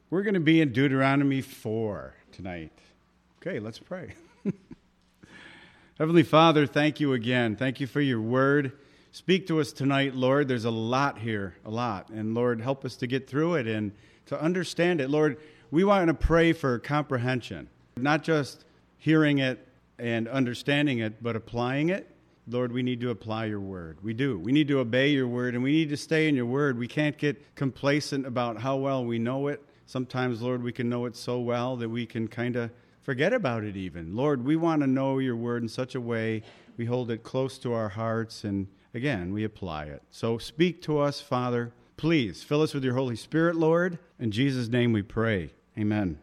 We're going to be in Deuteronomy 4 tonight. Okay, let's pray. Heavenly Father, thank you again. Thank you for your word. Speak to us tonight, Lord. There's a lot here, a lot. And Lord, help us to get through it and to understand it. Lord, we want to pray for comprehension, not just hearing it and understanding it, but applying it. Lord, we need to apply your word. We do. We need to obey your word, and we need to stay in your word. We can't get complacent about how well we know it. Sometimes, Lord, we can know it so well that we can kind of forget about it even. Lord, we want to know your word in such a way we hold it close to our hearts, and again, we apply it. So speak to us, Father. Please fill us with your Holy Spirit, Lord. In Jesus' name we pray. Amen.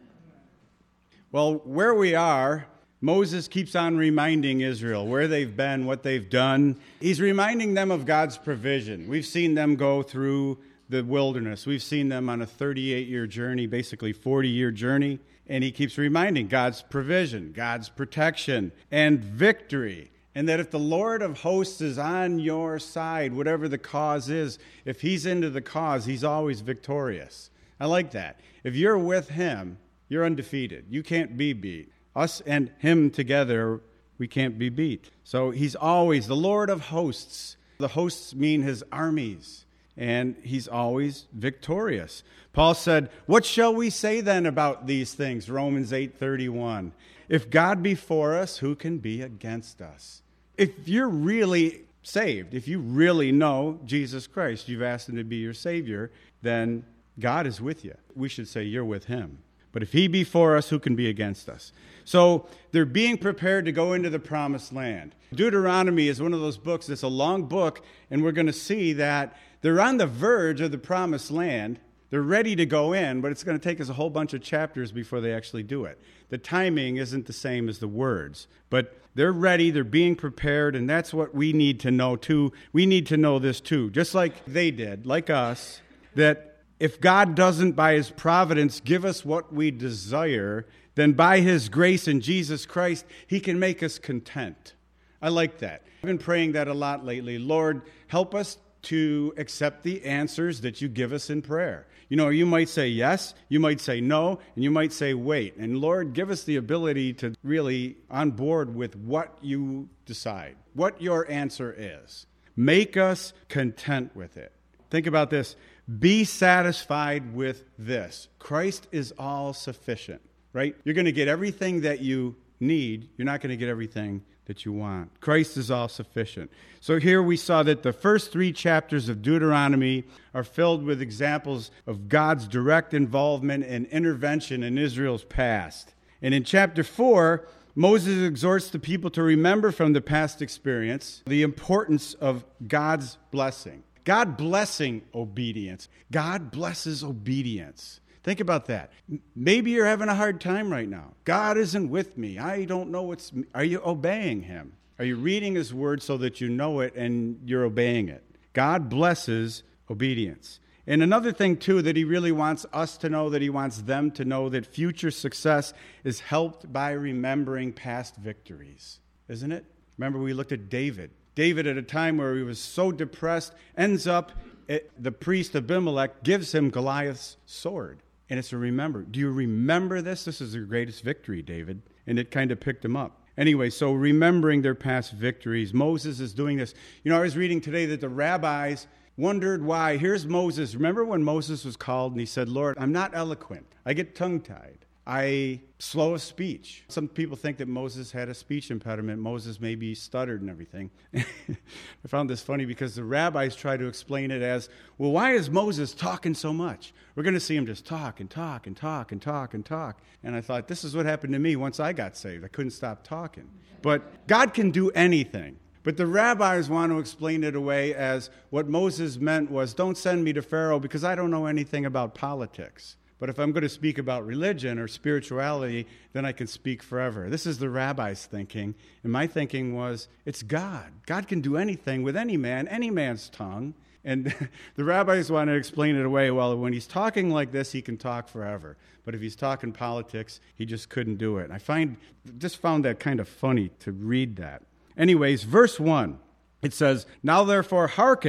Well, where we are, Moses keeps on reminding Israel where they've been, what they've done. He's reminding them of God's provision. We've seen them go through the wilderness. We've seen them on a 38-year journey, basically 40-year journey. And he keeps reminding God's provision, God's protection, and victory. And that if the Lord of hosts is on your side, whatever the cause is, if he's into the cause, he's always victorious. I like that. If you're with him, you're undefeated. You can't be beat. Us and him together, we can't be beat. So he's always the Lord of hosts. The hosts mean his armies. And he's always victorious. Paul said, what shall we say then about these things? Romans 8:31. If God be for us, who can be against us? If you're really saved, if you really know Jesus Christ, you've asked him to be your Savior, then God is with you. We should say you're with him. But if he be for us, who can be against us? So they're being prepared to go into the promised land. Deuteronomy is one of those books that's a long book, and we're going to see that they're on the verge of the promised land. They're ready to go in, but it's going to take us a whole bunch of chapters before they actually do it. The timing isn't the same as the words, but they're ready, they're being prepared, and that's what we need to know too. We need to know this too, just like they did, like us, that if God doesn't, by his providence, give us what we desire, then by his grace in Jesus Christ, he can make us content. I like that. I've been praying that a lot lately. Lord, help us to accept the answers that you give us in prayer. You know, you might say yes, you might say no, and you might say wait. And Lord, give us the ability to really on board with what you decide, what your answer is. Make us content with it. Think about this. Be satisfied with this. Christ is all sufficient, right? You're going to get everything that you need. You're not going to get everything that you want. Christ is all sufficient. So here we saw that the first 3 chapters of Deuteronomy are filled with examples of God's direct involvement and intervention in Israel's past. And in chapter 4, Moses exhorts the people to remember from the past experience the importance of God's blessing. God blessing obedience. God blesses obedience. Think about that. Maybe you're having a hard time right now. God isn't with me. I don't know are you obeying him? Are you reading his word so that you know it and you're obeying it? God blesses obedience. And another thing, too, that he really wants us to know, that he wants them to know, that future success is helped by remembering past victories. Isn't it? Remember, we looked at David. David, at a time where he was so depressed, ends up, the priest Abimelech gives him Goliath's sword. And it's a remember. Do you remember this? This is your greatest victory, David. And it kind of picked him up. Anyway, so remembering their past victories. Moses is doing this. You know, I was reading today that the rabbis wondered why. Here's Moses. Remember when Moses was called and he said, Lord, I'm not eloquent. I get tongue-tied. I slow of speech. Some people think that Moses had a speech impediment. Moses maybe stuttered and everything. I found this funny because the rabbis try to explain it as, well, why is Moses talking so much? We're going to see him just talk and talk and talk and talk and talk. And I thought, this is what happened to me once I got saved. I couldn't stop talking. But God can do anything. But the rabbis want to explain it away as what Moses meant was, don't send me to Pharaoh because I don't know anything about politics. But if I'm going to speak about religion or spirituality, then I can speak forever. This is the rabbi's thinking. And my thinking was, it's God. God can do anything with any man, any man's tongue. And the rabbis want to explain it away. Well, when he's talking like this, he can talk forever. But if he's talking politics, he just couldn't do it. And I just found that kind of funny to read that. Anyways, verse 1, it says, now therefore hearken,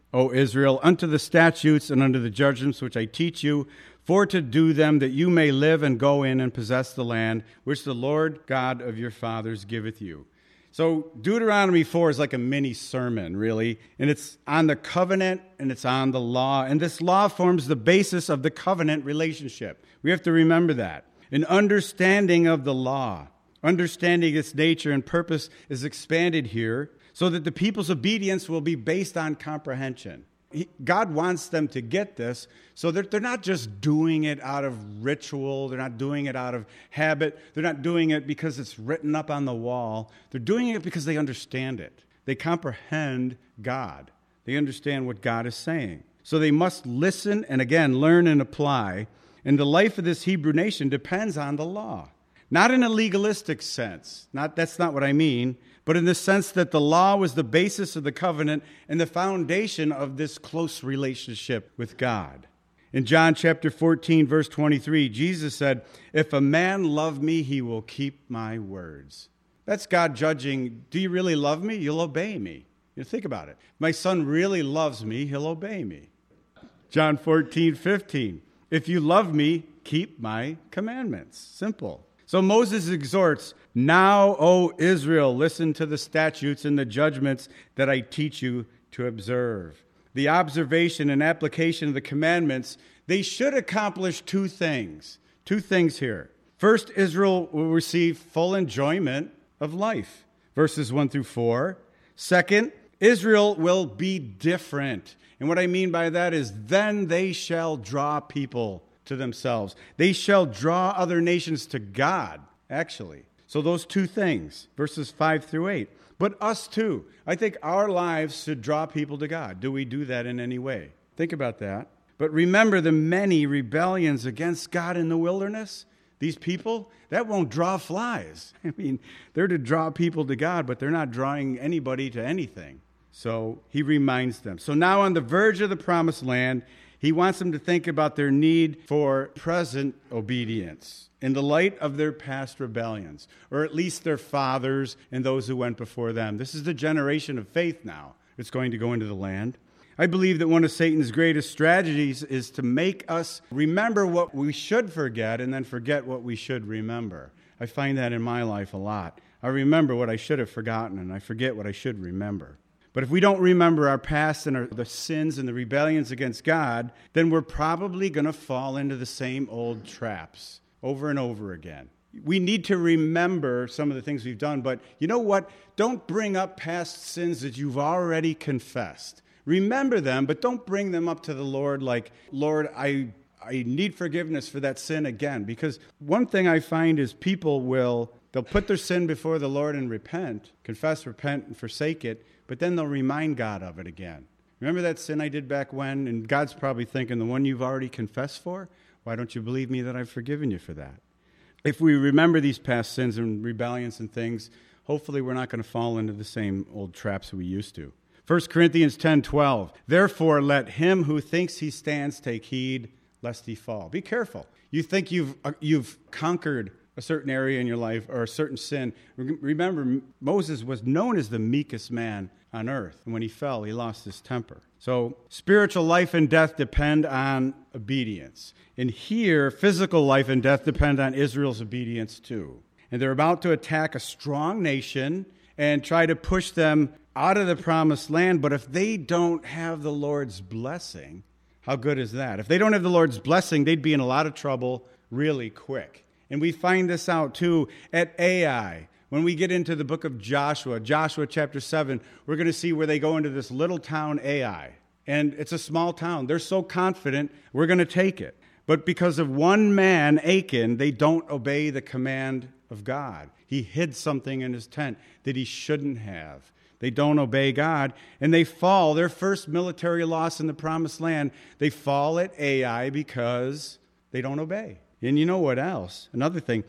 O Israel, unto the statutes and unto the judgments which I teach you, for to do them, that you may live and go in and possess the land which the Lord God of your fathers giveth you. So Deuteronomy 4 is like a mini sermon, really, and it's on the covenant and it's on the law, and this law forms the basis of the covenant relationship. We have to remember that. An understanding of the law, understanding its nature and purpose is expanded here so that the people's obedience will be based on comprehension. God wants them to get this so that they're not just doing it out of ritual. They're not doing it out of habit. They're not doing it because it's written up on the wall. They're doing it because they understand it. They comprehend God. They understand what God is saying. So they must listen and, again, learn and apply. And the life of this Hebrew nation depends on the law. Not in a legalistic sense. That's not what I mean. But in the sense that the law was the basis of the covenant and the foundation of this close relationship with God. In John chapter 14, verse 23, Jesus said, "If a man love me, he will keep my words." That's God judging, do you really love me? You'll obey me. Think about it. My son really loves me, he'll obey me. John 14, 15, "If you love me, keep my commandments." Simple. So Moses exhorts, "Now, O Israel, listen to the statutes and the judgments that I teach you to observe." The observation and application of the commandments, they should accomplish two things. Two things here. First, Israel will receive full enjoyment of life, verses 1 through 4. Second, Israel will be different. And what I mean by that is then they shall draw people to themselves. They shall draw other nations to God, actually. So those two things, verses 5 through 8. But us too. I think our lives should draw people to God. Do we do that in any way? Think about that. But remember the many rebellions against God in the wilderness. These people, that won't draw flies. I mean, they're to draw people to God, but they're not drawing anybody to anything. So he reminds them. So now on the verge of the promised land, he wants them to think about their need for present obedience in the light of their past rebellions, or at least their fathers and those who went before them. This is the generation of faith now that's going to go into the land. I believe that one of Satan's greatest strategies is to make us remember what we should forget and then forget what we should remember. I find that in my life a lot. I remember what I should have forgotten, and I forget what I should remember. But if we don't remember our past and the sins and the rebellions against God, then we're probably going to fall into the same old traps over and over again. We need to remember some of the things we've done, but you know what? Don't bring up past sins that you've already confessed. Remember them, but don't bring them up to the Lord like, "Lord, I need forgiveness for that sin again." Because one thing I find is they'll put their sin before the Lord and repent, confess, repent, and forsake it, but then they'll remind God of it again. Remember that sin I did back when? And God's probably thinking, the one you've already confessed for? Why don't you believe me that I've forgiven you for that? If we remember these past sins and rebellions and things, hopefully we're not going to fall into the same old traps we used to. 1 Corinthians 10:12, "Therefore let him who thinks he stands take heed lest he fall." Be careful. You think you've conquered a certain area in your life or a certain sin. Remember, Moses was known as the meekest man on earth. And when he fell, he lost his temper. So spiritual life and death depend on obedience. And here, physical life and death depend on Israel's obedience too. And they're about to attack a strong nation and try to push them out of the promised land. But if they don't have the Lord's blessing, how good is that? If they don't have the Lord's blessing, they'd be in a lot of trouble really quick. And we find this out too at Ai. When we get into the book of Joshua chapter 7, we're going to see where they go into this little town Ai. And it's a small town. They're so confident, we're going to take it. But because of one man, Achan, they don't obey the command of God. He hid something in his tent that he shouldn't have. They don't obey God, and they fall. Their first military loss in the promised land, they fall at Ai because they don't obey. And you know what else? Another thing,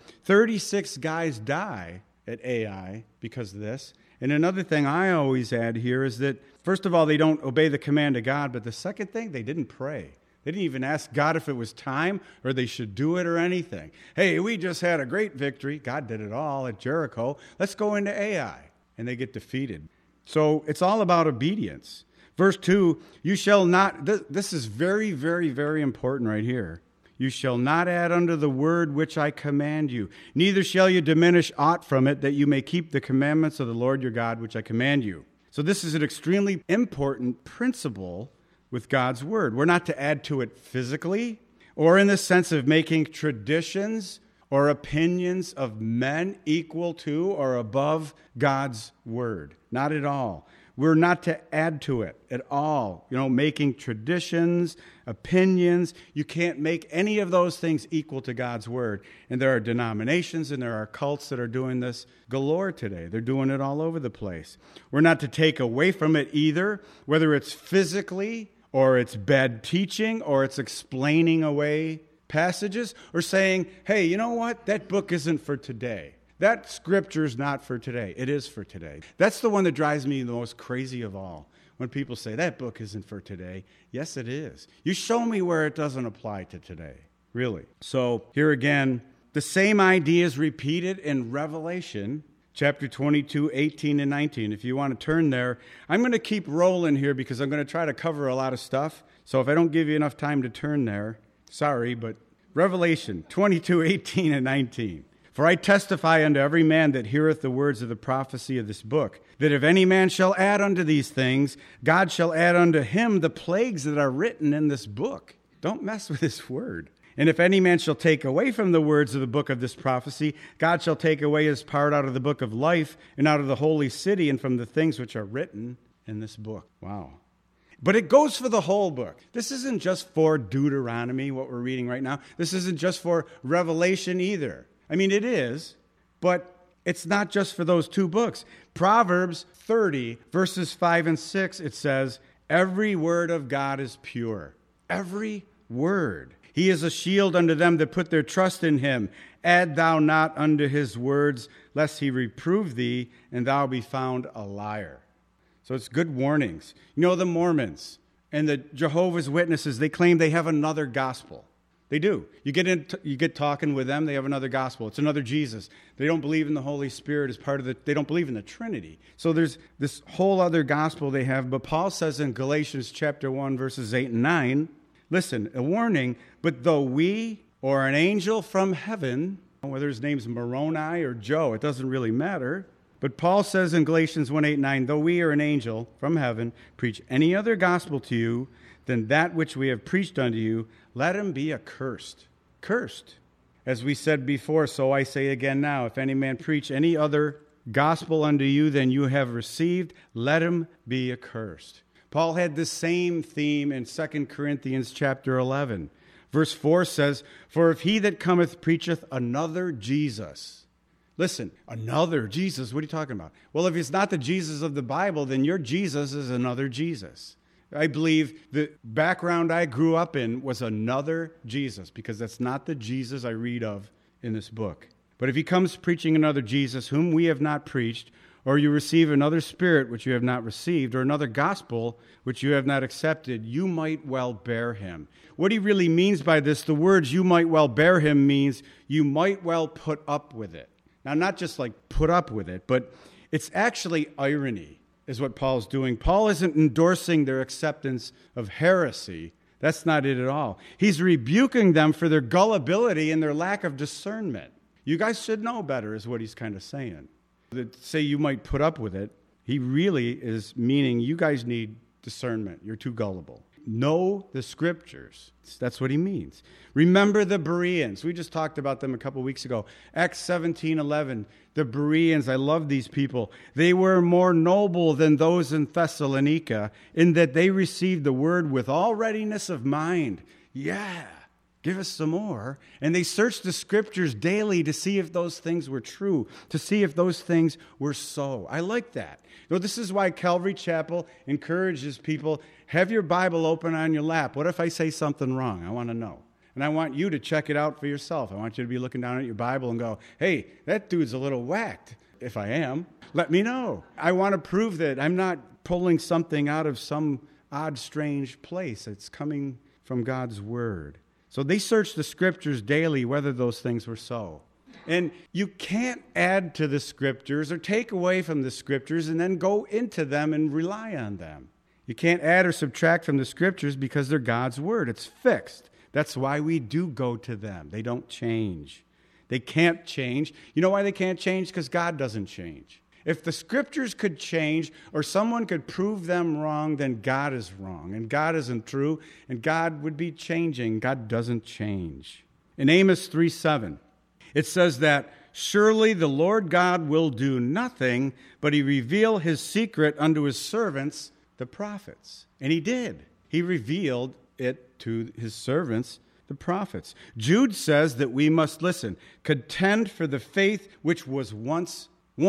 36 guys die at Ai because of this. And another thing I always add here is that, first of all, they don't obey the command of God, but the second thing, they didn't pray. They didn't even ask God if it was time or they should do it or anything. Hey, we just had a great victory. God did it all at Jericho. Let's go into Ai. And they get defeated. So it's all about obedience. Verse 2, you shall not, this is very, very, very important right here. You shall not add unto the word which I command you, neither shall you diminish aught from it, that you may keep the commandments of the Lord your God, which I command you. So this is an extremely important principle with God's word. We're not to add to it physically or in the sense of making traditions or opinions of men equal to or above God's word. Not at all. We're not to add to it at all. Making traditions, opinions. You can't make any of those things equal to God's word. And there are denominations and there are cults that are doing this galore today. They're doing it all over the place. We're not to take away from it either, whether it's physically or it's bad teaching or it's explaining away passages or saying, hey, you know what? That book isn't for today. That scripture's not for today. It is for today. That's the one that drives me the most crazy of all. When people say, that book isn't for today. Yes, it is. You show me where it doesn't apply to today. Really. So here again, the same idea is repeated in Revelation chapter 22, 18 and 19. If you want to turn there, I'm going to keep rolling here because I'm going to try to cover a lot of stuff. So if I don't give you enough time to turn there, sorry, but Revelation 22, 18 and 19. For I testify unto every man that heareth the words of the prophecy of this book, that if any man shall add unto these things, God shall add unto him the plagues that are written in this book. Don't mess with this word. And if any man shall take away from the words of the book of this prophecy, God shall take away his part out of the book of life and out of the holy city and from the things which are written in this book. Wow. But it goes for the whole book. This isn't just for Deuteronomy, what we're reading right now. This isn't just for Revelation either. I mean, it is, but it's not just for those two books. Proverbs 30, verses 5 and 6, it says, every word of God is pure. Every word. He is a shield unto them that put their trust in him. Add thou not unto his words, lest he reprove thee, and thou be found a liar. So it's good warnings. The Mormons and the Jehovah's Witnesses, they claim they have another gospel. They do. You get talking with them, they have another gospel. It's another Jesus. They don't believe in the Holy Spirit as part of they don't believe in the Trinity. So there's this whole other gospel they have. But Paul says in Galatians chapter 1, verses 8 and 9, listen, a warning, but though we or an angel from heaven, whether his name's Moroni or Joe, it doesn't really matter. But Paul says in Galatians 1, 8, 9, though we or an angel from heaven preach any other gospel to you than that which we have preached unto you, let him be accursed. Cursed. As we said before, so I say again now, if any man preach any other gospel unto you than you have received, let him be accursed. Paul had the same theme in 2 Corinthians chapter 11. Verse 4 says, for if he that cometh preacheth another Jesus. Listen, another Jesus, what are you talking about? Well, if it's not the Jesus of the Bible, then your Jesus is another Jesus. I believe the background I grew up in was another Jesus, because that's not the Jesus I read of in this book. But if he comes preaching another Jesus whom we have not preached, or you receive another spirit which you have not received, or another gospel which you have not accepted, you might well bear him. What he really means by this, the words you might well bear him means you might well put up with it. Now, not just like put up with it, but it's actually irony. Is what Paul's doing. Paul isn't endorsing their acceptance of heresy. That's not it at all. He's rebuking them for their gullibility and their lack of discernment. You guys should know better is what he's kind of saying. That say you might put up with it, he really is meaning you guys need discernment. You're too gullible. Know the scriptures. That's what he means. Remember the Bereans. We just talked about them a couple weeks ago. Acts 17:11. The Bereans, I love these people. They were more noble than those in Thessalonica in that they received the word with all readiness of mind. Yeah, give us some more. And they searched the scriptures daily to see if those things were true, to see if those things were so. I like that. This is why Calvary Chapel encourages people, have your Bible open on your lap. What if I say something wrong? I want to know. And I want you to check it out for yourself. I want you to be looking down at your Bible and go, hey, that dude's a little whacked. If I am, let me know. I want to prove that I'm not pulling something out of some odd, strange place. It's coming from God's word. So they searched the scriptures daily whether those things were so. And you can't add to the scriptures or take away from the scriptures and then go into them and rely on them. You can't add or subtract from the Scriptures because they're God's Word. It's fixed. That's why we do go to them. They don't change. They can't change. You know why they can't change? Because God doesn't change. If the Scriptures could change or someone could prove them wrong, then God is wrong, and God isn't true, and God would be changing. God doesn't change. In Amos 3:7, it says that, "Surely the Lord God will do nothing, but he reveal his secret unto his servants, the prophets." And he did. He revealed it to his servants, the prophets. Jude says that we must listen, contend for the faith which was once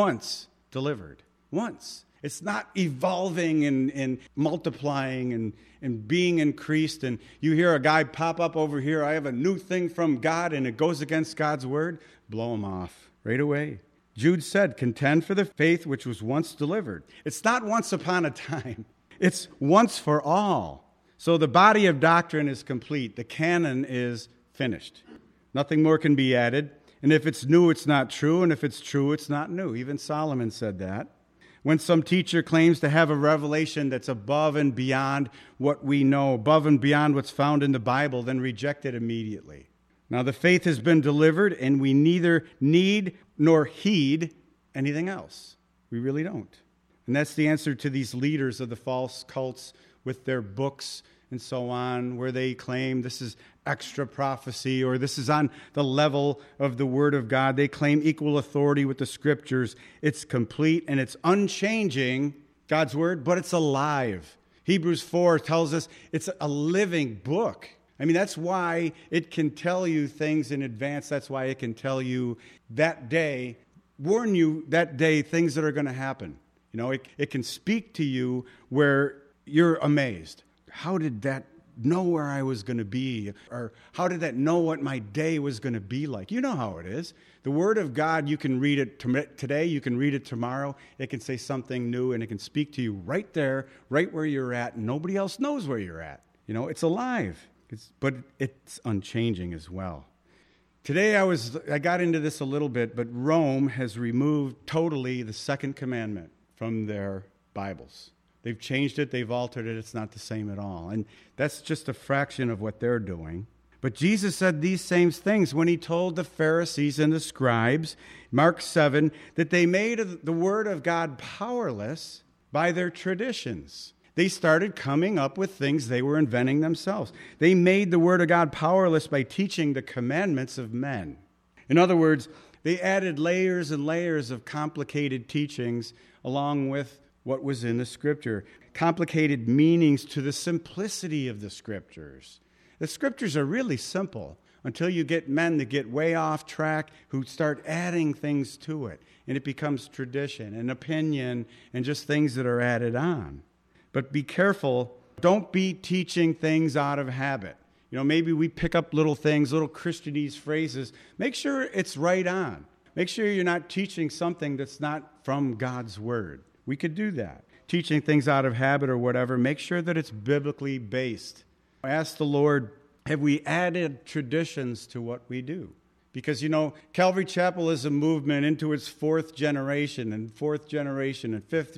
delivered. Once. It's not evolving and multiplying and being increased. And you hear a guy pop up over here, "I have a new thing from God," and it goes against God's word. Blow him off right away. Jude said, contend for the faith which was once delivered. It's not once upon a time. It's once for all. So the body of doctrine is complete. The canon is finished. Nothing more can be added. And if it's new, it's not true. And if it's true, it's not new. Even Solomon said that. When some teacher claims to have a revelation that's above and beyond what we know, above and beyond what's found in the Bible, then reject it immediately. Now, the faith has been delivered, and we neither need nor heed anything else. We really don't. And that's the answer to these leaders of the false cults with their books and so on, where they claim this is extra prophecy or this is on the level of the Word of God. They claim equal authority with the Scriptures. It's complete and it's unchanging, God's Word, but it's alive. Hebrews 4 tells us it's a living book. I mean, that's why it can tell you things in advance. That's why it can tell you that day, warn you that day, things that are going to happen. You know, it can speak to you where you're amazed. How did that know where I was going to be? Or how did that know what my day was going to be like? You know how it is. The Word of God, you can read it today, you can read it tomorrow. It can say something new, and it can speak to you right there, right where you're at, and nobody else knows where you're at. You know, it's alive, but it's unchanging as well. Today I got into this a little bit, but Rome has removed totally the second commandment from their Bibles. They've changed it, they've altered it, it's not the same at all. And that's just a fraction of what they're doing. But Jesus said these same things when he told the Pharisees and the scribes, Mark 7, that they made the Word of God powerless by their traditions. They started coming up with things they were inventing themselves. They made the Word of God powerless by teaching the commandments of men. In other words, they added layers and layers of complicated teachings along with what was in the Scripture, complicated meanings to the simplicity of the Scriptures. The Scriptures are really simple until you get men that get way off track who start adding things to it, and it becomes tradition and opinion and just things that are added on. But be careful. Don't be teaching things out of habit. You know, maybe we pick up little things, little Christianese phrases. Make sure it's right on. Make sure you're not teaching something that's not from God's Word. We could do that. Teaching things out of habit or whatever, make sure that it's biblically based. Ask the Lord, have we added traditions to what we do? Because, you know, Calvary Chapel is a movement into its fourth generation and fifth generation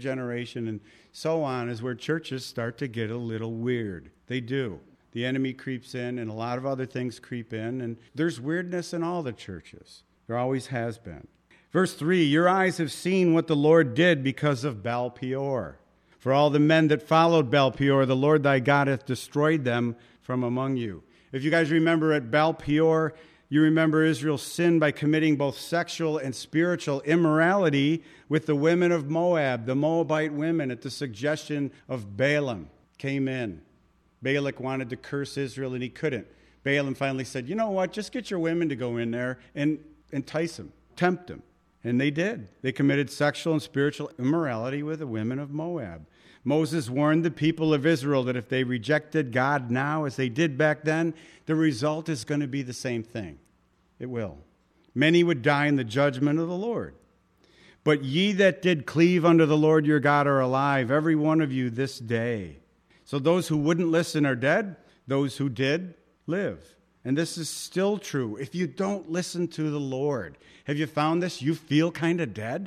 and so on, is where churches start to get a little weird. They do. The enemy creeps in and a lot of other things creep in, and there's weirdness in all the churches. There always has been. Verse 3, your eyes have seen what the Lord did because of Baal Peor. For all the men that followed Baal Peor, the Lord thy God hath destroyed them from among you. If you guys remember at Baal Peor, you remember Israel sinned by committing both sexual and spiritual immorality with the women of Moab, the Moabite women, at the suggestion of Balaam, came in. Balak wanted to curse Israel, and he couldn't. Balaam finally said, you know what, just get your women to go in there and entice them, tempt them. And they did. They committed sexual and spiritual immorality with the women of Moab. Moses warned the people of Israel that if they rejected God now, as they did back then, the result is going to be the same thing. It will. Many would die in the judgment of the Lord. But ye that did cleave unto the Lord your God are alive, every one of you this day. So those who wouldn't listen are dead. Those who did live. And this is still true. If you don't listen to the Lord, have you found this? You feel kind of dead.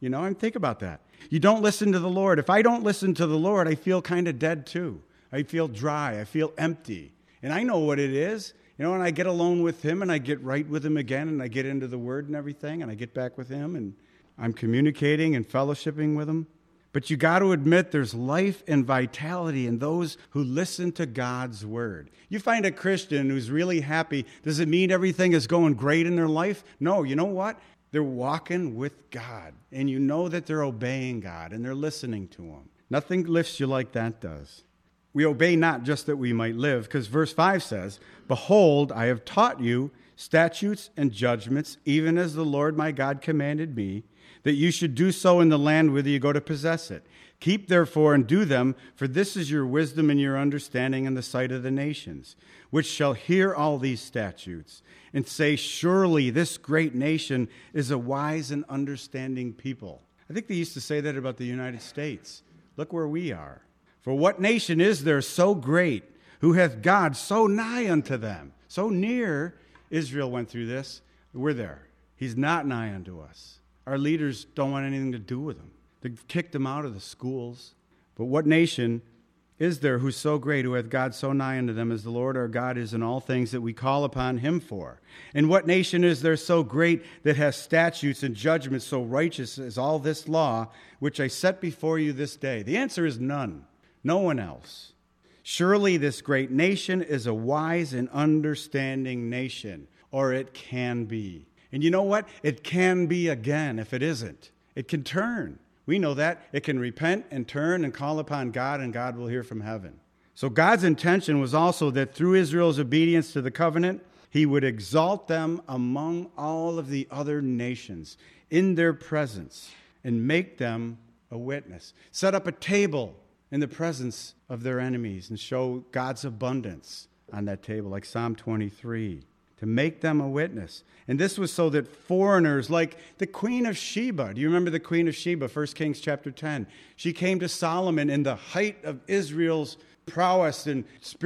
Think about that. You don't listen to the Lord. If I don't listen to the Lord, I feel kind of dead too. I feel dry. I feel empty. And I know what it is. And I get alone with him and I get right with him again and I get into the word and everything and I get back with him and I'm communicating and fellowshipping with him. But you got to admit there's life and vitality in those who listen to God's word. You find a Christian who's really happy. Does it mean everything is going great in their life? No, you know what? They're walking with God, and you know that they're obeying God, and they're listening to him. Nothing lifts you like that does. We obey not just that we might live, because verse 5 says, "Behold, I have taught you statutes and judgments, even as the Lord my God commanded me, that you should do so in the land whither you go to possess it. Keep therefore and do them, for this is your wisdom and your understanding in the sight of the nations, which shall hear all these statutes, and say, surely this great nation is a wise and understanding people." I think they used to say that about the United States. Look where we are. "For what nation is there so great, who hath God so nigh unto them?" So near. Israel went through this. We're there. He's not nigh unto us. Our leaders don't want anything to do with him. They've kicked him out of the schools. But what nation is there who's so great, who hath God so nigh unto them, as the Lord our God is in all things that we call upon him for? And what nation is there so great that has statutes and judgments so righteous as all this law, which I set before you this day? The answer is none. No one else. Surely this great nation is a wise and understanding nation, or it can be. And you know what? It can be again if it isn't. It can turn. We know that. It can repent and turn and call upon God, and God will hear from heaven. So God's intention was also that through Israel's obedience to the covenant, he would exalt them among all of the other nations in their presence and make them a witness. Set up a table in the presence of their enemies and show God's abundance on that table, like Psalm 23. To make them a witness. And this was so that foreigners like the Queen of Sheba, do you remember the Queen of Sheba, 1 Kings chapter 10? She came to Solomon in the height of Israel's prowess and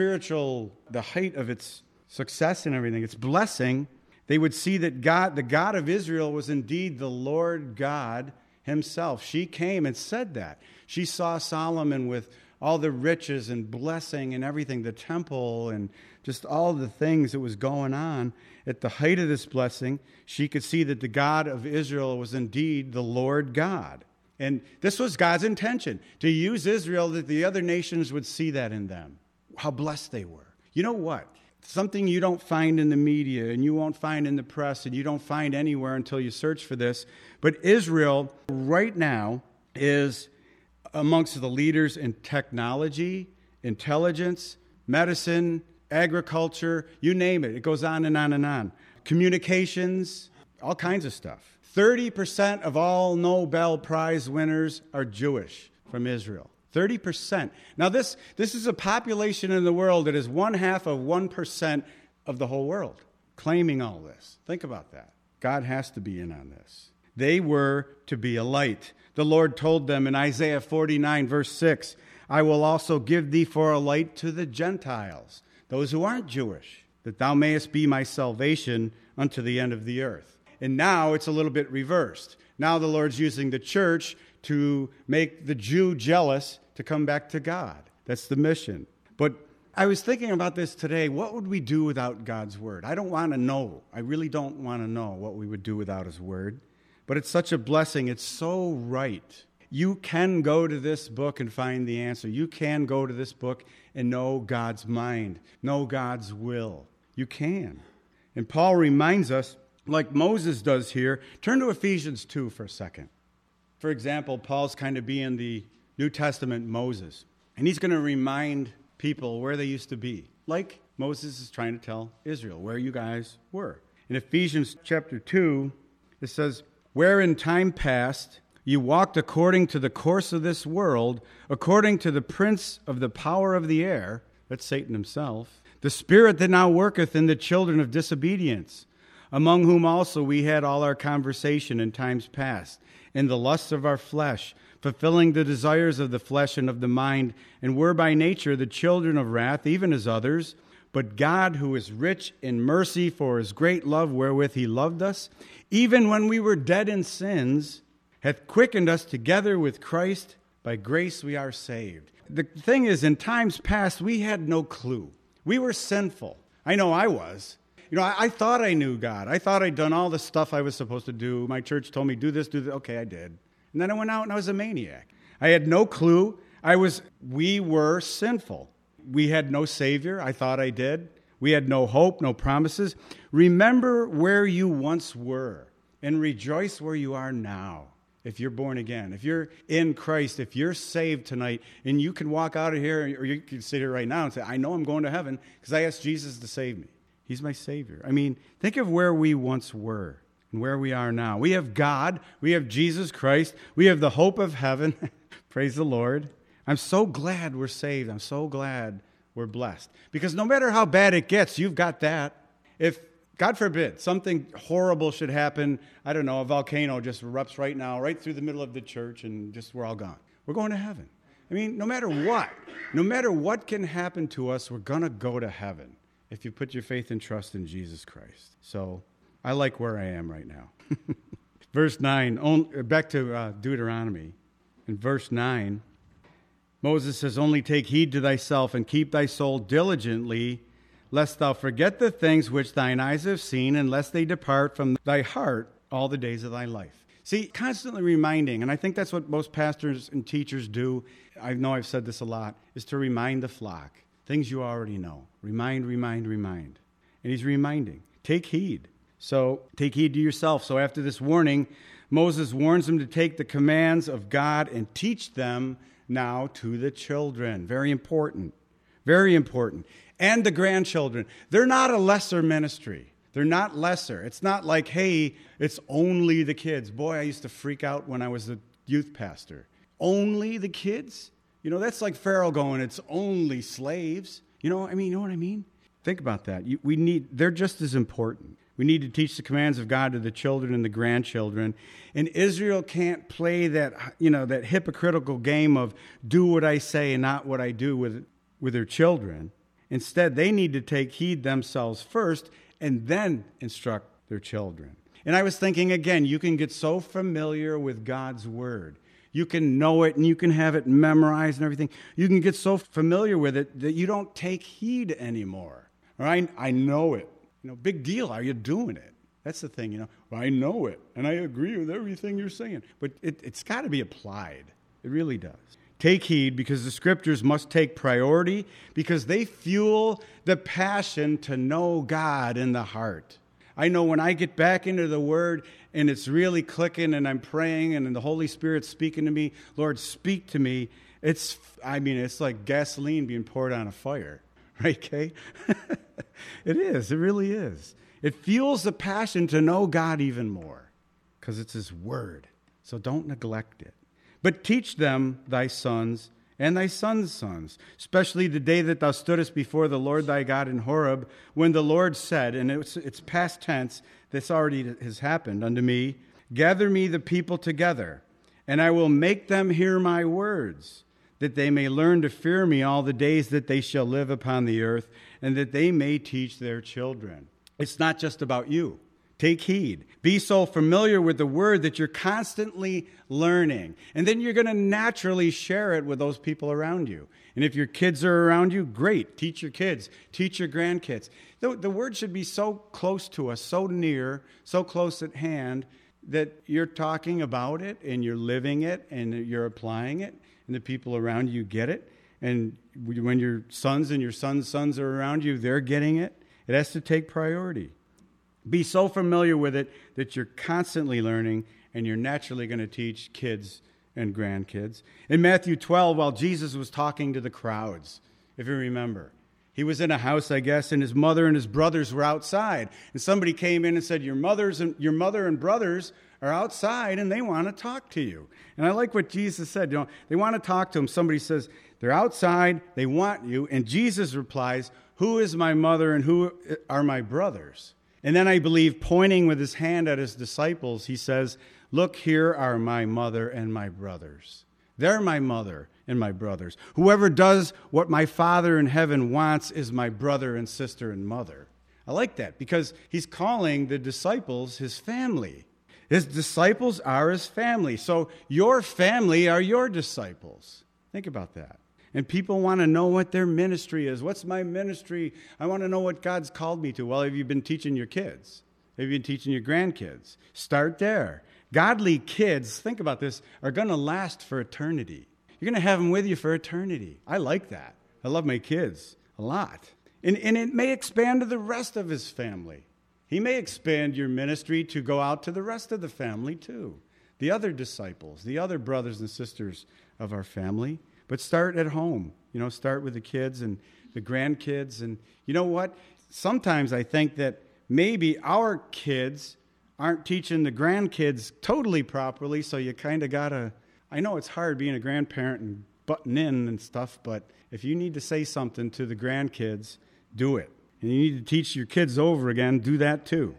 the height of its success and everything, its blessing. They would see that God, the God of Israel, was indeed the Lord God himself. She came and said that. She saw Solomon with all the riches and blessing and everything, the temple and just all the things that was going on. At the height of this blessing, she could see that the God of Israel was indeed the Lord God. And this was God's intention, to use Israel, that the other nations would see that in them, how blessed they were. You know what? Something you don't find in the media and you won't find in the press and you don't find anywhere until you search for this. But Israel right now is amongst the leaders in technology, intelligence, medicine, agriculture, you name it. It goes on and on and on. Communications, all kinds of stuff. 30% of all Nobel Prize winners are Jewish from Israel. 30%. Now this is a population in the world that is 0.5% of the whole world, claiming all this. Think about that. God has to be in on this. They were to be a light. The Lord told them in Isaiah 49, verse 6, "I will also give thee for a light to the Gentiles," those who aren't Jewish, "that thou mayest be my salvation unto the end of the earth." And now it's a little bit reversed. Now the Lord's using the church to make the Jew jealous to come back to God. That's the mission. But I was thinking about this today. What would we do without God's word? I don't want to know. I really don't want to know what we would do without his word. But it's such a blessing. It's so right. You can go to this book and find the answer. You can go to this book and know God's mind, know God's will. You can. And Paul reminds us, like Moses does here, turn to Ephesians 2 for a second. For example, Paul's kind of being the New Testament Moses. And he's going to remind people where they used to be. Like Moses is trying to tell Israel where you guys were. In Ephesians chapter 2, it says, "Where in time past you walked according to the course of this world, according to the prince of the power of the air," that's Satan himself, "the spirit that now worketh in the children of disobedience, among whom also we had all our conversation in times past, in the lusts of our flesh, fulfilling the desires of the flesh and of the mind, and were by nature the children of wrath, even as others. But God, who is rich in mercy for his great love wherewith he loved us, even when we were dead in sins, hath quickened us together with Christ. By grace we are saved. The thing is, in times past, we had no clue. We were sinful. I know I was. I thought I knew God. I thought I'd done all the stuff I was supposed to do. My church told me, do this, do that. Okay, I did. And then I went out and I was a maniac. I had no clue. We were sinful. We had no Savior. I thought I did. We had no hope, no promises. Remember where you once were and rejoice where you are now. If you're born again, if you're in Christ, if you're saved tonight, and you can walk out of here, or you can sit here right now and say, I know I'm going to heaven because I asked Jesus to save me. He's my Savior. Think of where we once were and where we are now. We have God. We have Jesus Christ. We have the hope of heaven. Praise the Lord. I'm so glad we're saved. I'm so glad we're blessed. Because no matter how bad it gets, you've got that. If, God forbid, something horrible should happen, I don't know, a volcano just erupts right now, right through the middle of the church, and just we're all gone. We're going to heaven. No matter what can happen to us, we're going to go to heaven if you put your faith and trust in Jesus Christ. So I like where I am right now. Verse 9, back to Deuteronomy. In verse 9, Moses says, only take heed to thyself and keep thy soul diligently, lest thou forget the things which thine eyes have seen, and lest they depart from thy heart all the days of thy life. See, constantly reminding, and I think that's what most pastors and teachers do, I know I've said this a lot, is to remind the flock. Things you already know. Remind. And he's reminding. Take heed. So take heed to yourself. So after this warning, Moses warns them to take the commands of God and teach them now to the children. Very important. Very important. And the grandchildren. They're not a lesser ministry. They're not lesser. It's not like, hey, it's only the kids. Boy, I used to freak out when I was a youth pastor. Only the kids? That's like Pharaoh going, it's only slaves. You know what I mean? Think about that. They're just as important. We need to teach the commands of God to the children and the grandchildren. And Israel can't play that hypocritical game of do what I say and not what I do with their children. Instead, they need to take heed themselves first and then instruct their children. And I was thinking, again, you can get so familiar with God's word. You can know it and you can have it memorized and everything. You can get so familiar with it that you don't take heed anymore. All right? I know it. Big deal. Are you doing it? That's the thing, I know it, and I agree with everything you're saying. But it's got to be applied. It really does. Take heed because the scriptures must take priority because they fuel the passion to know God in the heart. I know when I get back into the Word and it's really clicking and I'm praying and the Holy Spirit's speaking to me, Lord, speak to me. It's like gasoline being poured on a fire. Right, Kay? It is. It really is. It fuels the passion to know God even more because it's His Word. So don't neglect it. But teach them thy sons and thy sons' sons, especially the day that thou stoodest before the Lord thy God in Horeb, when the Lord said, and it's past tense, this already has happened unto me, gather me the people together, and I will make them hear my words, that they may learn to fear me all the days that they shall live upon the earth, and that they may teach their children. It's not just about you. Take heed. Be so familiar with the word that you're constantly learning. And then you're going to naturally share it with those people around you. And if your kids are around you, great. Teach your kids. Teach your grandkids. The word should be so close to us, so near, so close at hand, that you're talking about it and you're living it and you're applying it. And the people around you get it. And when your sons and your sons' sons are around you, they're getting it. It has to take priority. Be so familiar with it that you're constantly learning and you're naturally going to teach kids and grandkids. In Matthew 12, while Jesus was talking to the crowds, if you remember, he was in a house, I guess, and his mother and his brothers were outside. And somebody came in and said, your mother and brothers are outside and they want to talk to you. And I like what Jesus said. They want to talk to him. Somebody says, they're outside, they want you. And Jesus replies, who is my mother and who are my brothers? And then I believe, pointing with his hand at his disciples, he says, look, here are my mother and my brothers. They're my mother and my brothers. Whoever does what my Father in heaven wants is my brother and sister and mother. I like that because he's calling the disciples his family. His disciples are his family. So your family are your disciples. Think about that. And people want to know what their ministry is. What's my ministry? I want to know what God's called me to. Well, have you been teaching your kids? Have you been teaching your grandkids? Start there. Godly kids, think about this, are going to last for eternity. You're going to have them with you for eternity. I like that. I love my kids a lot. And it may expand to the rest of his family. He may expand your ministry to go out to the rest of the family too. The other disciples, the other brothers and sisters of our family. But start at home. Start with the kids and the grandkids. And you know what? Sometimes I think that maybe our kids aren't teaching the grandkids totally properly, so you kind of got to... I know it's hard being a grandparent and butting in and stuff, but if you need to say something to the grandkids, do it. And you need to teach your kids over again, do that too.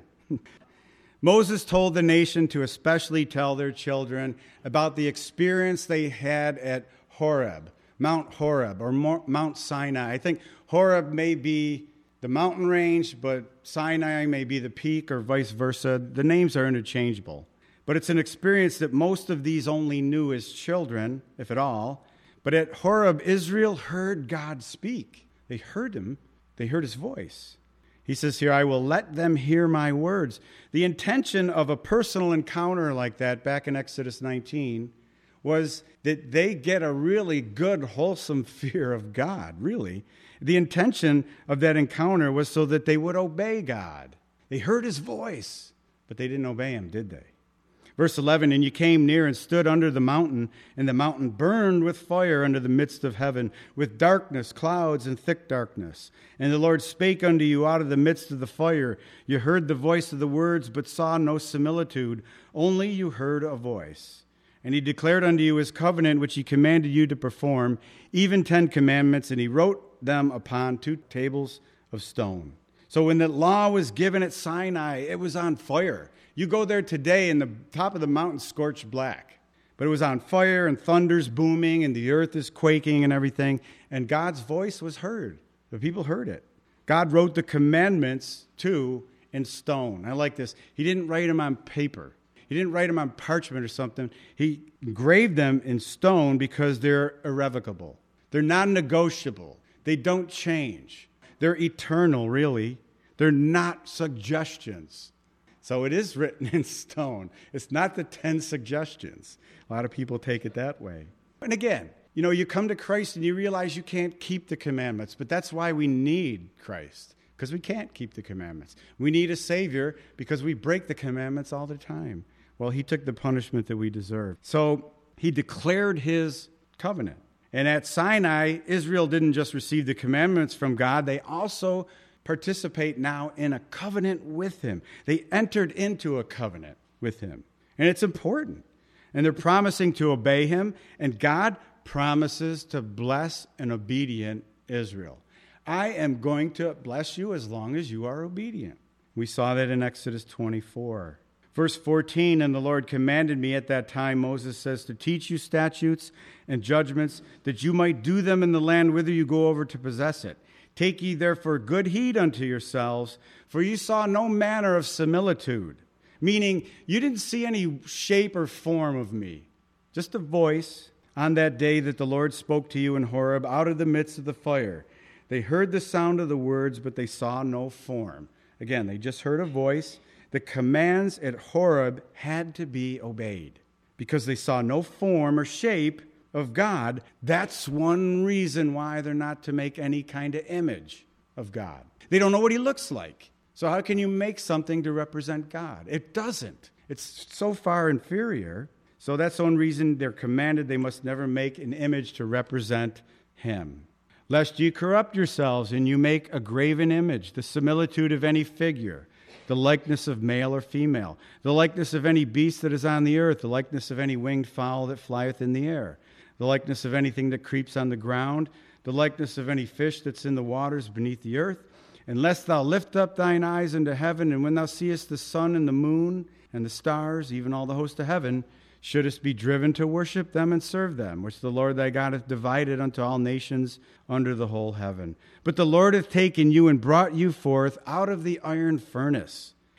Moses told the nation to especially tell their children about the experience they had at Horeb, Mount Horeb, or Mount Sinai. I think Horeb may be the mountain range, but Sinai may be the peak, or vice versa. The names are interchangeable. But it's an experience that most of these only knew as children, if at all. But at Horeb, Israel heard God speak. They heard him. They heard his voice. He says here, I will let them hear my words. The intention of a personal encounter like that back in Exodus 19 was that they get a really good, wholesome fear of God, really. The intention of that encounter was so that they would obey God. They heard his voice, but they didn't obey him, did they? Verse 11, and you came near and stood under the mountain, and the mountain burned with fire under the midst of heaven, with darkness, clouds, and thick darkness. And the Lord spake unto you out of the midst of the fire. You heard the voice of the words, but saw no similitude. Only you heard a voice. And he declared unto you his covenant, which he commanded you to perform, even 10 commandments, and he wrote them upon 2 tables of stone. So when the law was given at Sinai, it was on fire. You go there today and the top of the mountain scorched black. But it was on fire and thunder's booming and the earth is quaking and everything. And God's voice was heard. The people heard it. God wrote the commandments too in stone. I like this. He didn't write them on paper. He didn't write them on parchment or something. He engraved them in stone because they're irrevocable. They're non-negotiable. They don't change. They're eternal, really. They're not suggestions. So it is written in stone. It's not the 10 suggestions. A lot of people take it that way. And again, you come to Christ and you realize you can't keep the commandments, but that's why we need Christ, because we can't keep the commandments. We need a Savior because we break the commandments all the time. Well, he took the punishment that we deserve. So he declared his covenant. And at Sinai, Israel didn't just receive the commandments from God, they also participate now in a covenant with him. They entered into a covenant with him. And it's important. And they're promising to obey him, and God promises to bless an obedient Israel. I am going to bless you as long as you are obedient. We saw that in Exodus 24. Verse 14, and the Lord commanded me at that time, Moses says, to teach you statutes and judgments, that you might do them in the land whither you go over to possess it. Take ye therefore good heed unto yourselves, for you saw no manner of similitude. Meaning, you didn't see any shape or form of me. Just a voice on that day that the Lord spoke to you in Horeb out of the midst of the fire. They heard the sound of the words, but they saw no form. Again, they just heard a voice. The commands at Horeb had to be obeyed because they saw no form or shape of God. That's one reason why they're not to make any kind of image of God. They don't know what he looks like. So how can you make something to represent God? It doesn't. It's so far inferior. So that's one reason they're commanded they must never make an image to represent him. Lest ye corrupt yourselves and you make a graven image, the similitude of any figure, the likeness of male or female, the likeness of any beast that is on the earth, the likeness of any winged fowl that flieth in the air, the likeness of anything that creeps on the ground, the likeness of any fish that's in the waters beneath the earth. Unless thou lift up thine eyes into heaven, and when thou seest the sun and the moon and the stars, even all the host of heaven, shouldest be driven to worship them and serve them, which the Lord thy God hath divided unto all nations under the whole heaven. But the Lord hath taken you and brought you forth out of the iron furnace,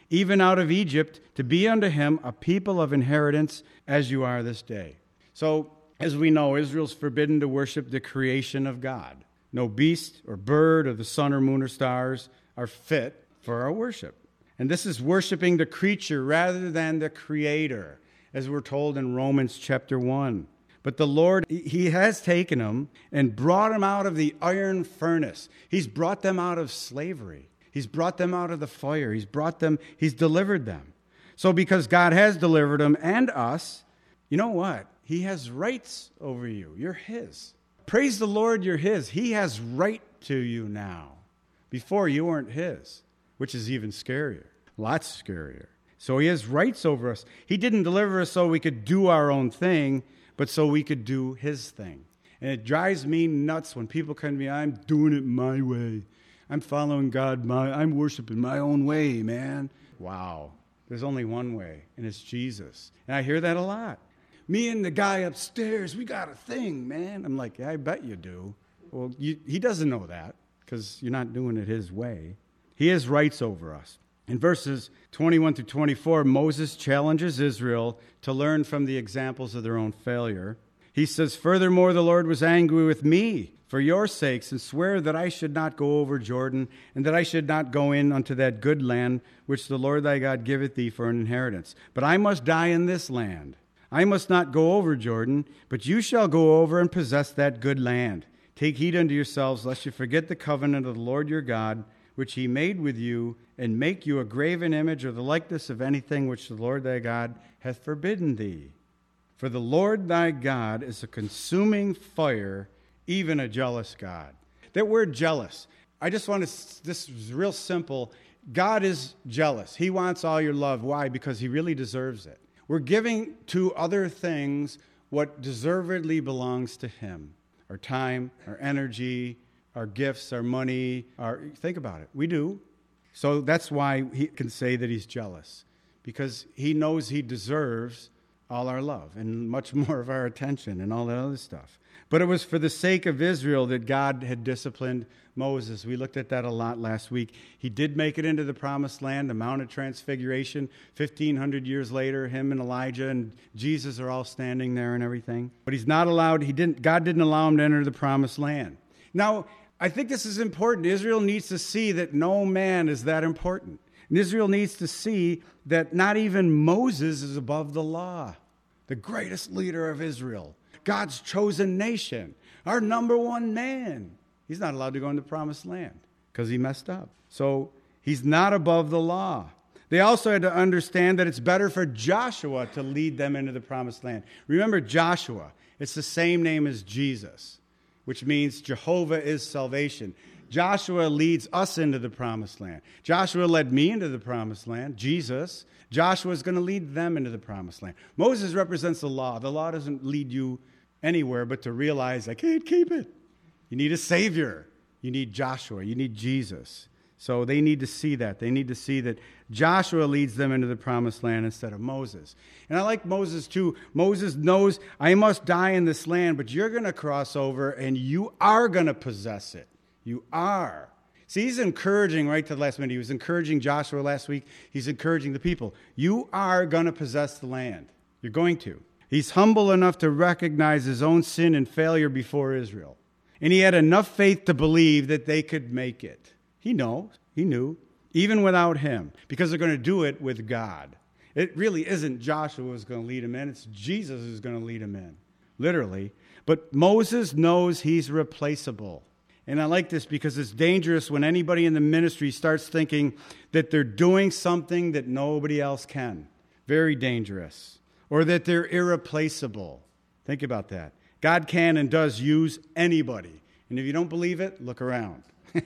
even out of Egypt, to be unto him a people of inheritance, as you are this day. So, as we know, Israel's forbidden to worship the creation of God. No beast or bird or the sun or moon or stars are fit for our worship. And this is worshiping the creature rather than the creator, as we're told in Romans chapter 1. But the Lord, he has taken them and brought them out of the iron furnace. He's brought them out of slavery. He's brought them out of the fire. He's delivered them. So because God has delivered them and us, you know what? He has rights over you. You're his. Praise the Lord, you're his. He has right to you now. Before, you weren't his, which is even scarier. Lots scarier. So he has rights over us. He didn't deliver us so we could do our own thing, but so we could do his thing. And it drives me nuts when people come to me, I'm doing it my way. I'm following God, I'm worshiping my own way, man. Wow. There's only one way, and it's Jesus. And I hear that a lot. Me and the guy upstairs, we got a thing, man. I'm like, yeah, I bet you do. Well, he doesn't know that because you're not doing it his way. He has rights over us. In verses 21 through 24, Moses challenges Israel to learn from the examples of their own failure. He says, furthermore, the Lord was angry with me for your sakes, and swear that I should not go over Jordan, and that I should not go in unto that good land which the Lord thy God giveth thee for an inheritance. But I must die in this land. I must not go over Jordan, but you shall go over and possess that good land. Take heed unto yourselves, lest you forget the covenant of the Lord your God, which he made with you, and make you a graven image or the likeness of anything which the Lord thy God hath forbidden thee. For the Lord thy God is a consuming fire, even a jealous God. That word jealous, I just want to, this is real simple. God is jealous. He wants all your love. Why? Because he really deserves it. We're giving to other things what deservedly belongs to him. Our time, our energy, our gifts, our money, think about it. We do. So that's why he can say that he's jealous. Because he knows he deserves all our love and much more of our attention and all that other stuff. But it was for the sake of Israel that God had disciplined Moses. We looked at that a lot last week. He did make it into the promised land, the Mount of Transfiguration. 1,500 years later, him and Elijah and Jesus are all standing there and everything. But he's not allowed, God didn't allow him to enter the promised land. Now, I think this is important. Israel needs to see that no man is that important. And Israel needs to see that not even Moses is above the law. The greatest leader of Israel, God's chosen nation, our number one man. He's not allowed to go into the promised land because he messed up. So he's not above the law. They also had to understand that it's better for Joshua to lead them into the promised land. Remember Joshua. It's the same name as Jesus, which means Jehovah is salvation. Joshua leads us into the promised land. Joshua led me into the promised land, Jesus. Joshua is going to lead them into the promised land. Moses represents the law. The law doesn't lead you anywhere but to realize I can't keep it. You need a Savior. You need Joshua. You need Jesus. So they need to see that. They need to see that Joshua leads them into the promised land instead of Moses. And I like Moses too. Moses knows, I must die in this land, but you're going to cross over and you are going to possess it. You are. See, he's encouraging right to the last minute. He was encouraging Joshua last week. He's encouraging the people. You are going to possess the land. You're going to. He's humble enough to recognize his own sin and failure before Israel. And he had enough faith to believe that they could make it. He knew, even without him, because they're going to do it with God. It really isn't Joshua who's going to lead him in. It's Jesus who's going to lead him in, literally. But Moses knows he's replaceable. And I like this because it's dangerous when anybody in the ministry starts thinking that they're doing something that nobody else can. Very dangerous. Or that they're irreplaceable. Think about that. God can and does use anybody. And if you don't believe it, look around.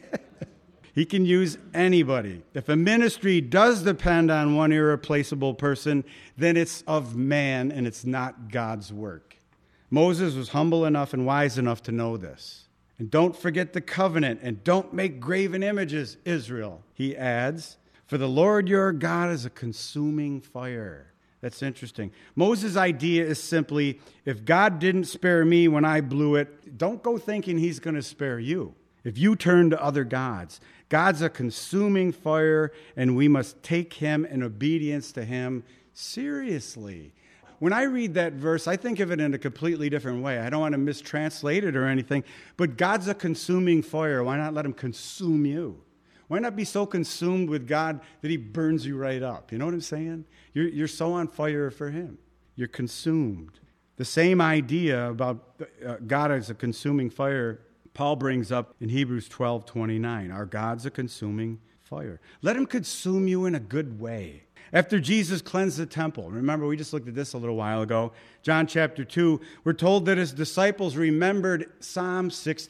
He can use anybody. If a ministry does depend on one irreplaceable person, then it's of man and it's not God's work. Moses was humble enough and wise enough to know this. And don't forget the covenant and don't make graven images, Israel, he adds. For the Lord your God is a consuming fire. That's interesting. Moses' idea is simply, if God didn't spare me when I blew it, don't go thinking he's going to spare you. if you turn to other gods. God's a consuming fire, and we must take him in obedience to him seriously. When I read that verse, I think of it in a completely different way. I don't want to mistranslate it or anything, but God's a consuming fire. Why not let him consume you? Why not be so consumed with God that he burns you right up? You know what I'm saying? You're so on fire for him. You're consumed. The same idea about God as a consuming fire, Paul brings up in Hebrews 12:29. Our God's a consuming fire. Let him consume you in a good way. After Jesus cleansed the temple, remember we just looked at this a little while ago, John chapter 2, we're told that his disciples remembered Psalm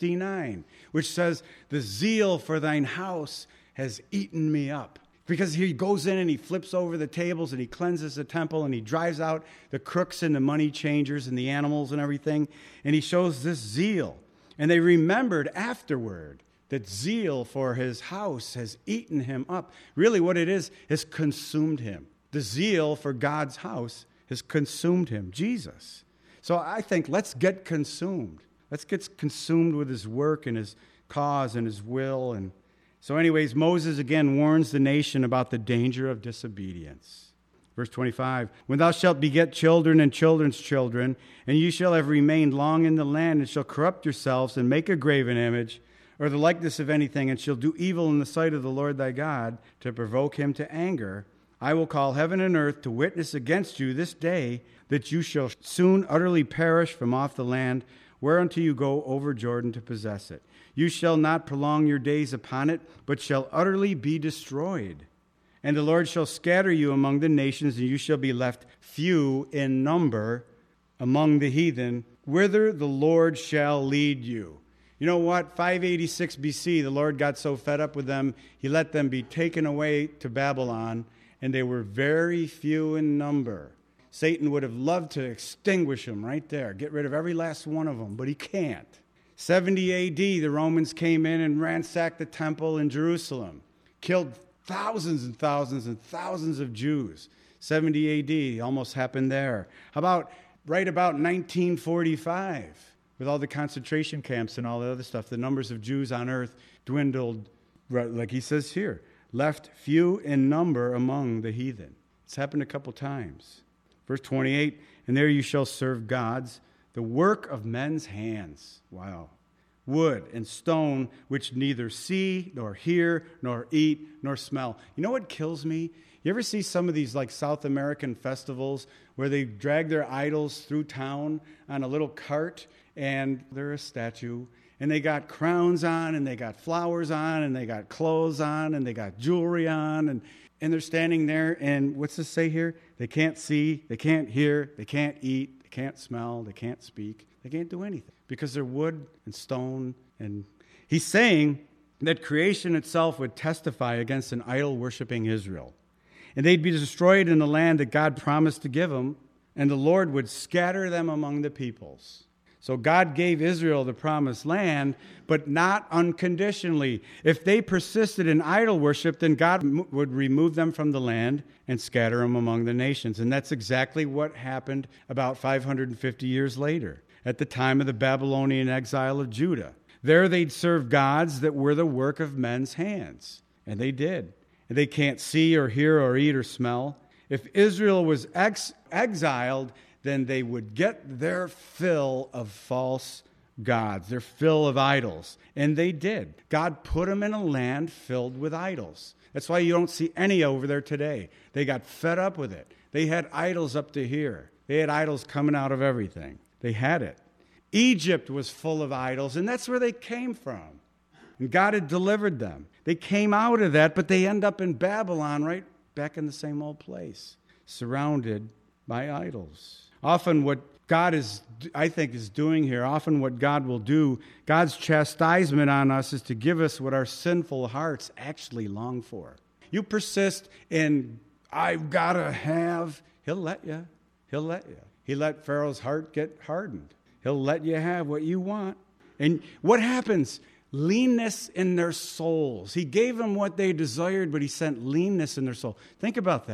69, which says, the zeal for thine house has eaten me up. Because he goes in and he flips over the tables and he cleanses the temple and he drives out the crooks and the money changers and the animals and everything. And he shows this zeal. And they remembered afterward that zeal for his house has eaten him up. Really what it is has consumed him. The zeal for God's house has consumed him, Jesus. So I think let's get consumed. Let's get consumed with his work and his cause and his will. And so anyways, Moses again warns the nation about the danger of disobedience. Verse 25, when thou shalt beget children and children's children, and ye shall have remained long in the land, and shall corrupt yourselves, and make a graven image, or the likeness of anything, and shall do evil in the sight of the Lord thy God, to provoke him to anger, I will call heaven and earth to witness against you this day, that you shall soon utterly perish from off the land, whereunto you go over Jordan to possess it. You shall not prolong your days upon it, but shall utterly be destroyed. And the Lord shall scatter you among the nations, and you shall be left few in number among the heathen, whither the Lord shall lead you. You know what? 586 BC, the Lord got so fed up with them, he let them be taken away to Babylon, and they were very few in number. Satan would have loved to extinguish them right there, get rid of every last one of them, but he can't. 70 AD, the Romans came in and ransacked the temple in Jerusalem, killed thousands and thousands and thousands of Jews. 70 AD almost happened there. How about right about 1945, with all the concentration camps and all the other stuff, the numbers of Jews on earth dwindled, like he says here, left few in number among the heathen. It's happened a couple times. Verse 28, and there you shall serve gods, the work of men's hands. Wow. Wood and stone, which neither see, nor hear, nor eat, nor smell. You know what kills me? You ever see some of these like South American festivals where they drag their idols through town on a little cart, and they're a statue, and they got crowns on, and they got flowers on, and they got clothes on, and they got jewelry on, and they're standing there, and what's this say here? They can't see, they can't hear, they can't eat, they can't smell, they can't speak, they can't do anything because they're wood and stone. And he's saying that creation itself would testify against an idol-worshiping Israel. And they'd be destroyed in the land that God promised to give them, and the Lord would scatter them among the peoples. So God gave Israel the promised land, but not unconditionally. If they persisted in idol worship, then God would remove them from the land and scatter them among the nations. And that's exactly what happened about 550 years later, at the time of the Babylonian exile of Judah. There they'd serve gods that were the work of men's hands. And they did. And they can't see or hear or eat or smell. If Israel was exiled, then they would get their fill of false gods, their fill of idols. And they did. God put them in a land filled with idols. That's why you don't see any over there today. They got fed up with it. They had idols up to here. They had idols coming out of everything. They had it. Egypt was full of idols, and that's where they came from. And God had delivered them. They came out of that, but they end up in Babylon, right back in the same old place, surrounded by idols. Often what God is, I think, is doing here, often what God will do, God's chastisement on us is to give us what our sinful hearts actually long for. You persist in, I've got to have, he'll let you. He'll let you. He let Pharaoh's heart get hardened. He'll let you have what you want. And what happens? Leanness in their souls. He gave them what they desired, but he sent leanness in their soul. Think about that.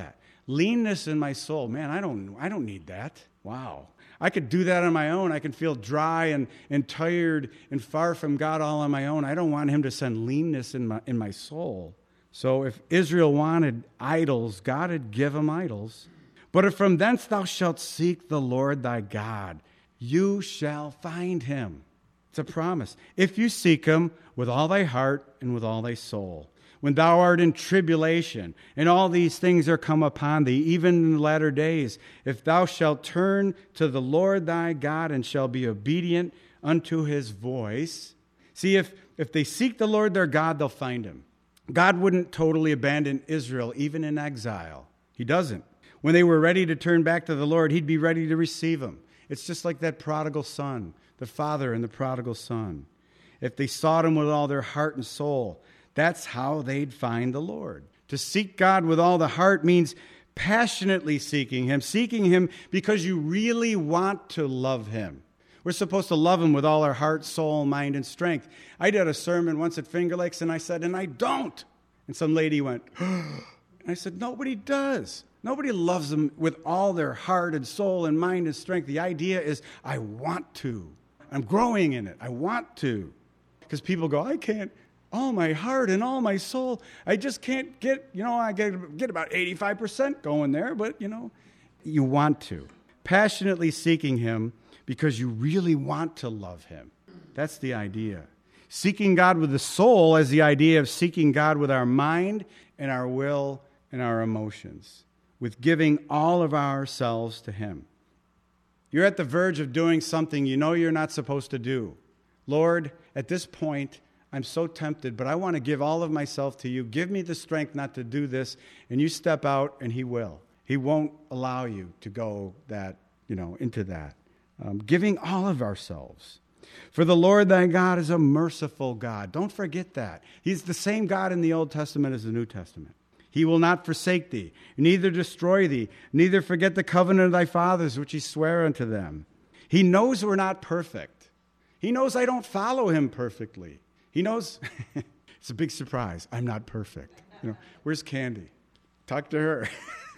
Leanness in my soul. Man, I don't need that. Wow. I could do that on my own. I can feel dry and tired and far from God all on my own. I don't want him to send leanness in my soul. So if Israel wanted idols, God would give them idols. But if from thence thou shalt seek the Lord thy God, you shall find him. It's a promise. If you seek him with all thy heart and with all thy soul. When thou art in tribulation, and all these things are come upon thee, even in the latter days, if thou shalt turn to the Lord thy God and shall be obedient unto his voice. See, if they seek the Lord their God, they'll find him. God wouldn't totally abandon Israel, even in exile. He doesn't. When they were ready to turn back to the Lord, he'd be ready to receive them. It's just like that prodigal son, the father and the prodigal son. If they sought him with all their heart and soul, that's how they'd find the Lord. To seek God with all the heart means passionately seeking him because you really want to love him. We're supposed to love him with all our heart, soul, mind, and strength. I did a sermon once at Finger Lakes, and I said, and I don't. And some lady went, and I said, nobody does. Nobody loves them with all their heart and soul and mind and strength. The idea is, I want to. I'm growing in it. I want to. Because people go, I can't. All my heart and all my soul, I just can't get, I get about 85% going there, but, you want to. Passionately seeking him because you really want to love him. That's the idea. Seeking God with the soul is the idea of seeking God with our mind and our will and our emotions, with giving all of ourselves to him. You're at the verge of doing something you know you're not supposed to do. Lord, at this point, I'm so tempted, but I want to give all of myself to you. Give me the strength not to do this. And you step out, and he will. He won't allow you to go into that. Giving all of ourselves. For the Lord thy God is a merciful God. Don't forget that. He's the same God in the Old Testament as the New Testament. He will not forsake thee, neither destroy thee, neither forget the covenant of thy fathers, which he sware unto them. He knows we're not perfect. He knows I don't follow him perfectly. He knows, it's a big surprise, I'm not perfect. Where's Candy? Talk to her.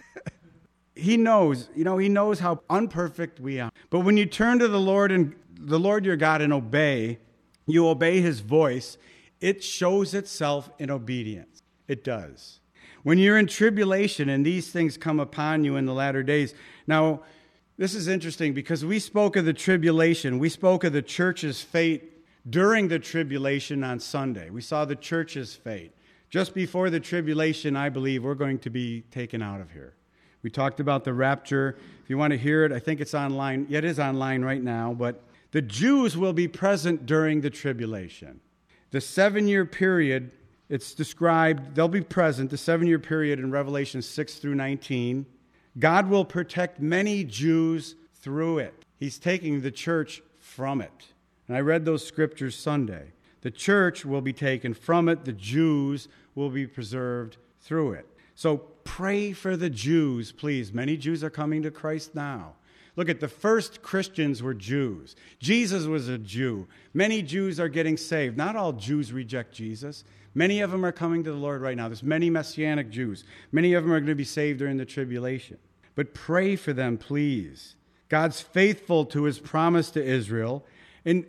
He knows how unperfect we are. But when you turn to the Lord and the Lord your God and you obey his voice, it shows itself in obedience. It does. When you're in tribulation and these things come upon you in the latter days. Now, this is interesting because we spoke of the tribulation. We spoke of the church's fate during the tribulation on Sunday. We saw the church's fate. Just before the tribulation, I believe, we're going to be taken out of here. We talked about the rapture. If you want to hear it, I think it's online. Yeah, it is online right now. But the Jews will be present during the tribulation. The 7-year period, it's described, they'll be present, the 7-year period in Revelation 6 through 19. God will protect many Jews through it. He's taking the church from it. And I read those scriptures Sunday. The church will be taken from it. The Jews will be preserved through it. So pray for the Jews, please. Many Jews are coming to Christ now. Look at the first Christians were Jews. Jesus was a Jew. Many Jews are getting saved. Not all Jews reject Jesus. Many of them are coming to the Lord right now. There's many Messianic Jews. Many of them are going to be saved during the tribulation. But pray for them, please. God's faithful to his promise to Israel. And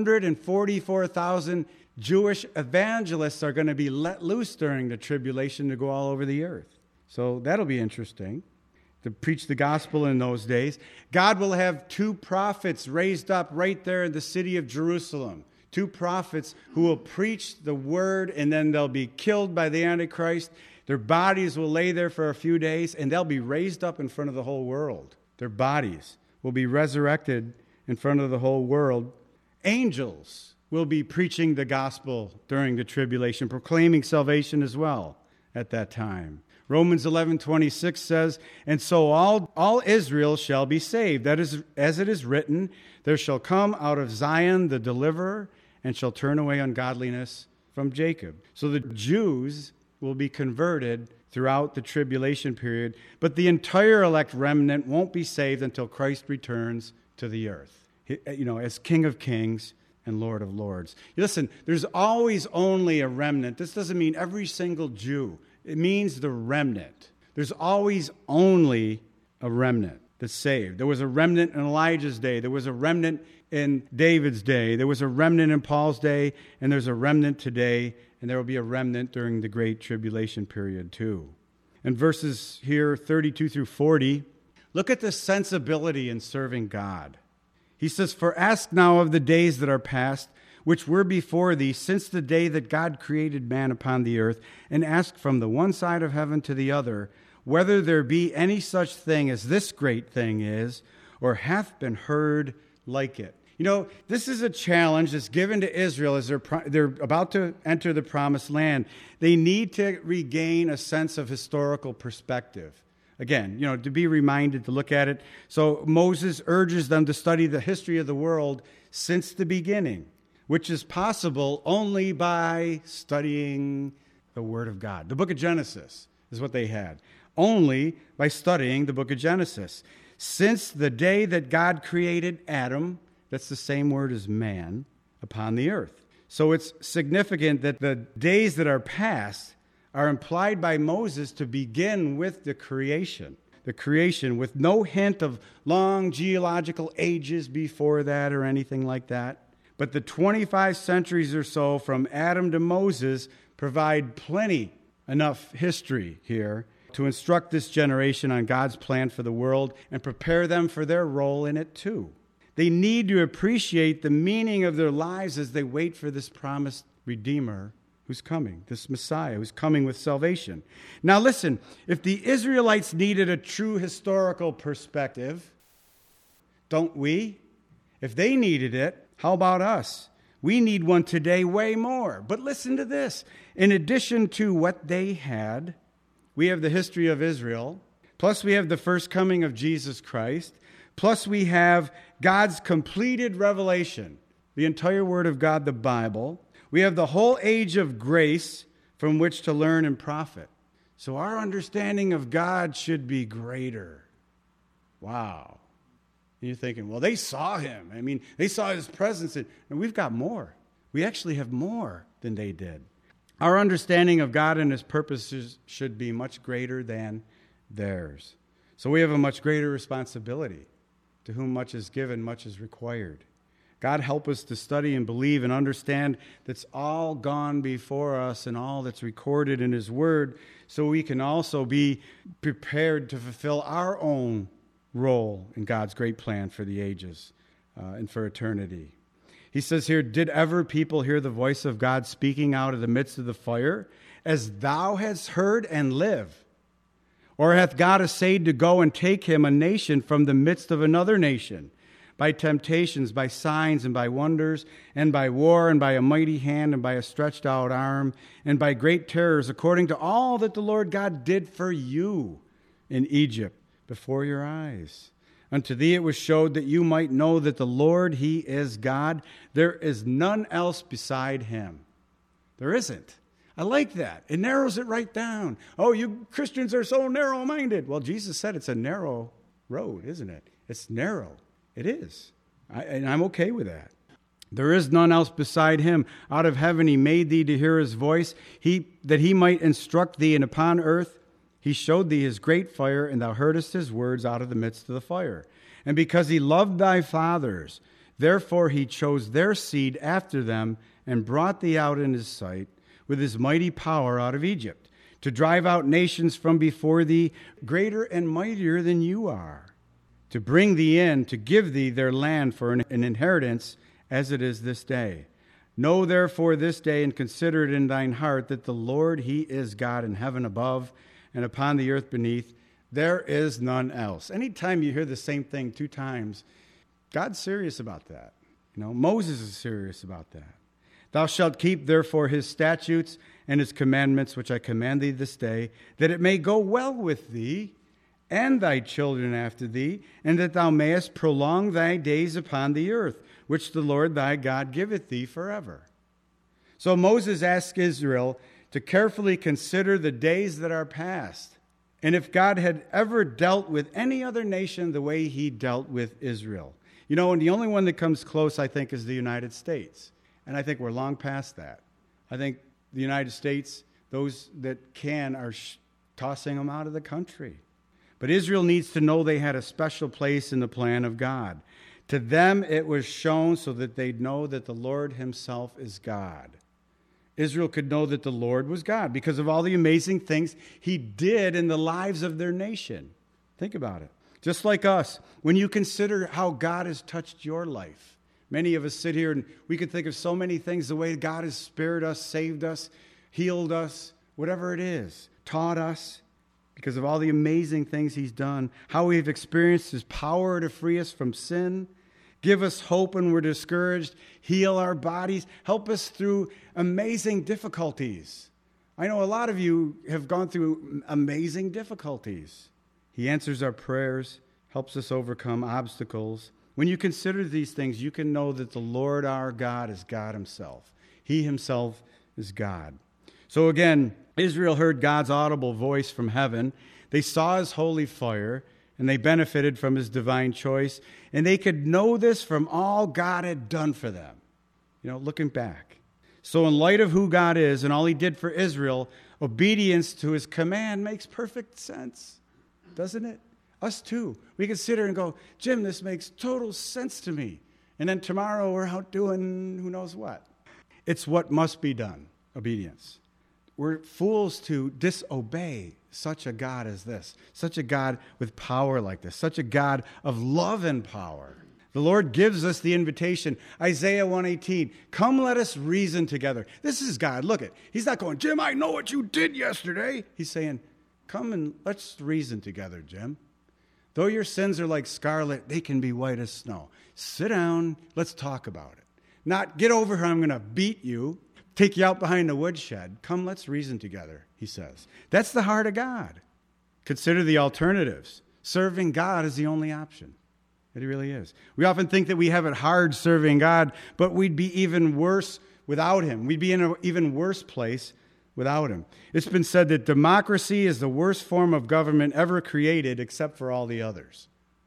144,000 Jewish evangelists are going to be let loose during the tribulation to go all over the earth. So that'll be interesting to preach the gospel in those days. God will have 2 prophets raised up right there in the city of Jerusalem. 2 prophets who will preach the word, and then they'll be killed by the Antichrist. Their bodies will lay there for a few days, and they'll be raised up in front of the whole world. Their bodies will be resurrected in front of the whole world. Angels will be preaching the gospel during the tribulation, proclaiming salvation as well at that time. Romans 11:26 says, and so all Israel shall be saved. That is, as it is written, there shall come out of Zion the deliverer, and shall turn away ungodliness from Jacob. So the Jews will be converted throughout the tribulation period, but the entire elect remnant won't be saved until Christ returns to the earth, as King of Kings and Lord of Lords. Listen, there's always only a remnant. This doesn't mean every single Jew. It means the remnant. There's always only a remnant that's saved. There was a remnant in Elijah's day. There was a remnant in David's day. There was a remnant in Paul's day, and there's a remnant today, and there will be a remnant during the Great Tribulation period too. In verses here, 32 through 40, look at the sensibility in serving God. He says, "For ask now of the days that are past, which were before thee, since the day that God created man upon the earth, and ask from the one side of heaven to the other, whether there be any such thing as this great thing is, or hath been heard like it." You know, this is a challenge that's given to Israel as they're about to enter the promised land. They need to regain a sense of historical perspective. Again, you know, to be reminded to look at it. So Moses urges them to study the history of the world since the beginning, which is possible only by studying the Word of God. The book of Genesis is what they had. Only by studying the book of Genesis. Since the day that God created Adam, that's the same word as man, upon the earth. So it's significant that the days that are past are implied by Moses to begin with the creation with no hint of long geological ages before that or anything like that. But the 25 centuries or so from Adam to Moses provide enough history here to instruct this generation on God's plan for the world and prepare them for their role in it too. They need to appreciate the meaning of their lives as they wait for this promised Redeemer who's coming, this Messiah who's coming with salvation. Now listen, if the Israelites needed a true historical perspective, don't we? If they needed it, how about us? We need one today way more. But listen to this. In addition to what they had, we have the history of Israel, plus we have the first coming of Jesus Christ, plus we have God's completed revelation, the entire Word of God, the Bible. We have the whole age of grace from which to learn and profit. So our understanding of God should be greater. Wow. And you're thinking, well, they saw him. I mean, they saw his presence. And we've got more. We actually have more than they did. Our understanding of God and his purposes should be much greater than theirs. So we have a much greater responsibility. To whom much is given, much is required. God help us to study and believe and understand that's all gone before us and all that's recorded in his word, so we can also be prepared to fulfill our own role in God's great plan for the ages and for eternity. He says here, "Did ever people hear the voice of God speaking out of the midst of the fire, as thou hast heard and live? Or hath God essayed to go and take him a nation from the midst of another nation, by temptations, by signs, and by wonders, and by war, and by a mighty hand, and by a stretched out arm, and by great terrors, according to all that the Lord God did for you in Egypt before your eyes? Unto thee it was showed that you might know that the Lord, he is God. There is none else beside him." There isn't. I like that. It narrows it right down. Oh, you Christians are so narrow-minded. Well, Jesus said it's a narrow road, isn't it? It's narrow. It is. And I'm okay with that. There is none else beside him. Out of heaven he made thee to hear his voice, that he might instruct thee, and upon earth he showed thee his great fire, and thou heardest his words out of the midst of the fire. And because he loved thy fathers, therefore he chose their seed after them, and brought thee out in his sight with his mighty power out of Egypt, to drive out nations from before thee, greater and mightier than you are, to bring thee in, to give thee their land for an inheritance, as it is this day. Know therefore this day, and consider it in thine heart, that the Lord, he is God in heaven above, and upon the earth beneath. There is none else. Anytime you hear the same thing 2 times, God's serious about that. You know, Moses is serious about that. Thou shalt keep therefore his statutes and his commandments, which I command thee this day, that it may go well with thee and thy children after thee, and that thou mayest prolong thy days upon the earth, which the Lord thy God giveth thee forever. So Moses asked Israel to carefully consider the days that are past, and if God had ever dealt with any other nation the way he dealt with Israel. You know, and the only one that comes close, I think, is the United States. And I think we're long past that. I think the United States, those that can, are tossing them out of the country. But Israel needs to know they had a special place in the plan of God. To them it was shown so that they'd know that the Lord himself is God. Israel could know that the Lord was God because of all the amazing things he did in the lives of their nation. Think about it. Just like us, when you consider how God has touched your life, many of us sit here and we could think of so many things, the way God has spared us, saved us, healed us, whatever it is, taught us because of all the amazing things he's done, how we've experienced his power to free us from sin, give us hope when we're discouraged, heal our bodies, help us through amazing difficulties. I know a lot of you have gone through amazing difficulties. He answers our prayers, helps us overcome obstacles. When you consider these things, you can know that the Lord our God is God himself. He himself is God. So again, Israel heard God's audible voice from heaven. They saw his holy fire, and they benefited from his divine choice. And they could know this from all God had done for them, looking back. So in light of who God is and all he did for Israel, obedience to his command makes perfect sense, doesn't it? Us too. We can sit here and go, Jim, this makes total sense to me. And then tomorrow we're out doing who knows what. It's what must be done, obedience. We're fools to disobey such a God as this, such a God with power like this, such a God of love and power. The Lord gives us the invitation, Isaiah 1:18, come let us reason together. This is God. Look it. He's not going, Jim, I know what you did yesterday. He's saying, come and let's reason together, Jim. Though your sins are like scarlet, they can be white as snow. Sit down. Let's talk about it. Not get over here. I'm going to beat you. Take you out behind the woodshed. Come, let's reason together, he says. That's the heart of God. Consider the alternatives. Serving God is the only option. It really is. We often think that we have it hard serving God, but we'd be even worse without him. We'd be in an even worse place without him. It's been said that democracy is the worst form of government ever created except for all the others.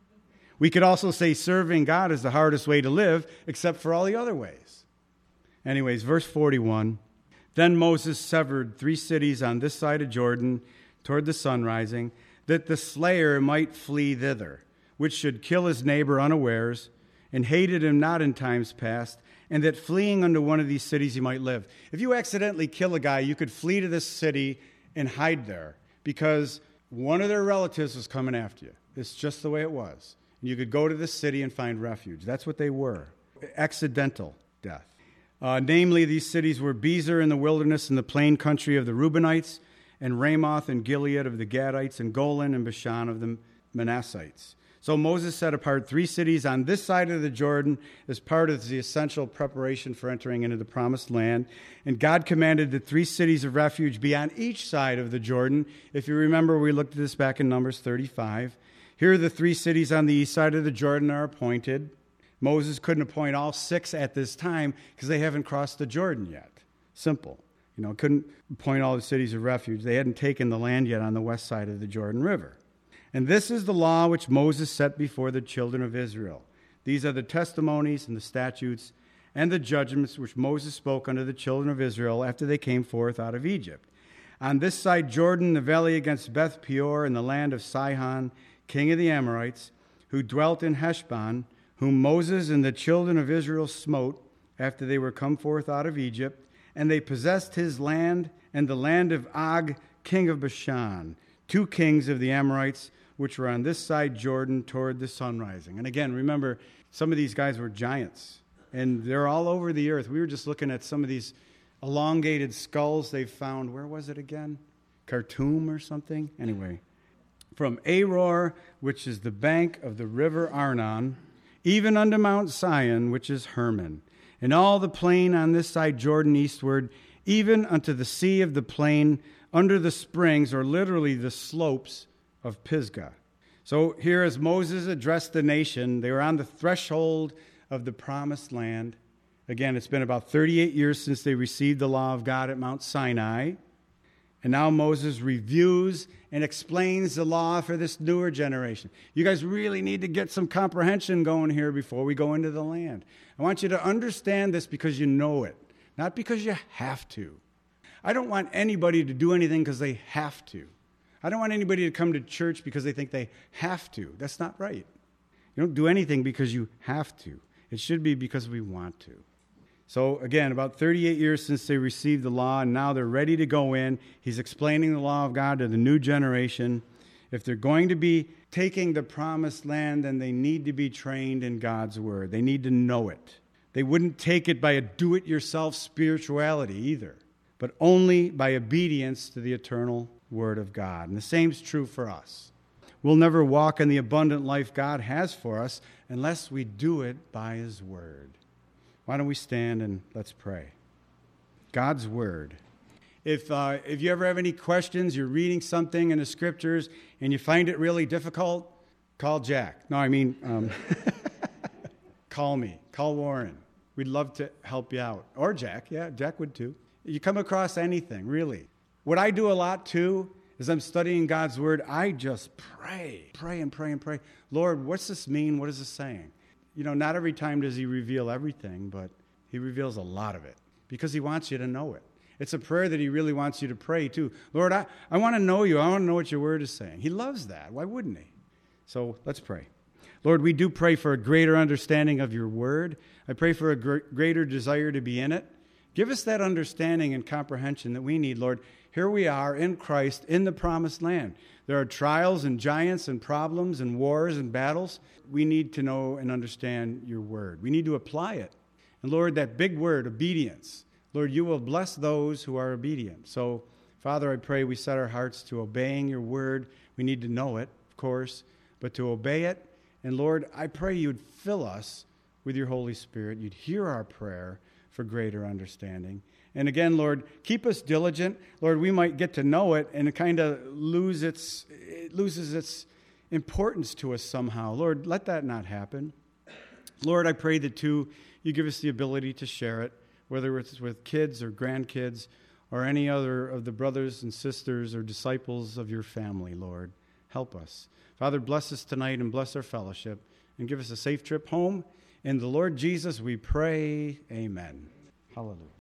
We could also say serving God is the hardest way to live except for all the other ways. Anyways, verse 41, then Moses severed 3 cities on this side of Jordan toward the sun rising, that the slayer might flee thither, which should kill his neighbor unawares, and hated him not in times past, and that fleeing unto one of these cities he might live. If you accidentally kill a guy, you could flee to this city and hide there, because one of their relatives was coming after you. It's just the way it was. And you could go to this city and find refuge. That's what they were. Accidental death. Namely, these cities were Bezer in the wilderness in the plain country of the Reubenites, and Ramoth and Gilead of the Gadites, and Golan and Bashan of the Manassites. So Moses set apart 3 cities on this side of the Jordan as part of the essential preparation for entering into the promised land. And God commanded that 3 cities of refuge be on each side of the Jordan. If you remember, we looked at this back in Numbers 35. Here, the 3 cities on the east side of the Jordan are appointed. Moses couldn't appoint all 6 at this time because they haven't crossed the Jordan yet. Simple. Couldn't appoint all the cities of refuge. They hadn't taken the land yet on the west side of the Jordan River. And this is the law which Moses set before the children of Israel. These are the testimonies and the statutes and the judgments which Moses spoke unto the children of Israel after they came forth out of Egypt. On this side Jordan, the valley against Beth Peor, in the land of Sihon, king of the Amorites, who dwelt in Heshbon, whom Moses and the children of Israel smote after they were come forth out of Egypt, and they possessed his land and the land of Og, king of Bashan, 2 kings of the Amorites, which were on this side Jordan toward the sun rising. And again, remember, some of these guys were giants, and they're all over the earth. We were just looking at some of these elongated skulls they found. Where was it again? Khartoum or something? Anyway, from Aror, which is the bank of the river Arnon, even unto Mount Sion, which is Hermon, and all the plain on this side Jordan eastward, even unto the sea of the plain, under the springs, or literally the slopes of Pisgah. So here, as Moses addressed the nation, they were on the threshold of the promised land. Again, it's been about 38 years since they received the law of God at Mount Sinai. And now Moses reviews and explains the law for this newer generation. You guys really need to get some comprehension going here before we go into the land. I want you to understand this because you know it, not because you have to. I don't want anybody to do anything because they have to. I don't want anybody to come to church because they think they have to. That's not right. You don't do anything because you have to. It should be because we want to. So again, about 38 years since they received the law, and now they're ready to go in. He's explaining the law of God to the new generation. If they're going to be taking the promised land, then they need to be trained in God's word. They need to know it. They wouldn't take it by a do-it-yourself spirituality either, but only by obedience to the eternal word of God. And the same is true for us. We'll never walk in the abundant life God has for us unless we do it by his word. Why don't we stand and let's pray. God's word. If you ever have any questions, you're reading something in the scriptures and you find it really difficult, call Jack. No, I mean, call me. Call Warren. We'd love to help you out. Or Jack. Yeah, Jack would too. You come across anything, really. What I do a lot too is I'm studying God's word. I just pray and pray and pray. Lord, what's this mean? What is this saying? You know, not every time does he reveal everything, but he reveals a lot of it because he wants you to know it. It's a prayer that he really wants you to pray too. Lord, I want to know you. I want to know what your word is saying. He loves that. Why wouldn't he? So let's pray. Lord, we do pray for a greater understanding of your word. I pray for a greater desire to be in it. Give us that understanding and comprehension that we need, Lord. Here we are in Christ in the promised land. There are trials and giants and problems and wars and battles. We need to know and understand your word. We need to apply it. And Lord, that big word, obedience. Lord, you will bless those who are obedient. So, Father, I pray we set our hearts to obeying your word. We need to know it, of course, but to obey it. And Lord, I pray you'd fill us with your Holy Spirit. You'd hear our prayer for greater understanding. And again, Lord, keep us diligent. Lord, we might get to know it and it kind of loses its importance to us somehow. Lord, let that not happen. Lord, I pray that too, you give us the ability to share it, whether it's with kids or grandkids or any other of the brothers and sisters or disciples of your family, Lord. Help us. Father, bless us tonight and bless our fellowship and give us a safe trip home. In the Lord Jesus we pray, amen. Hallelujah.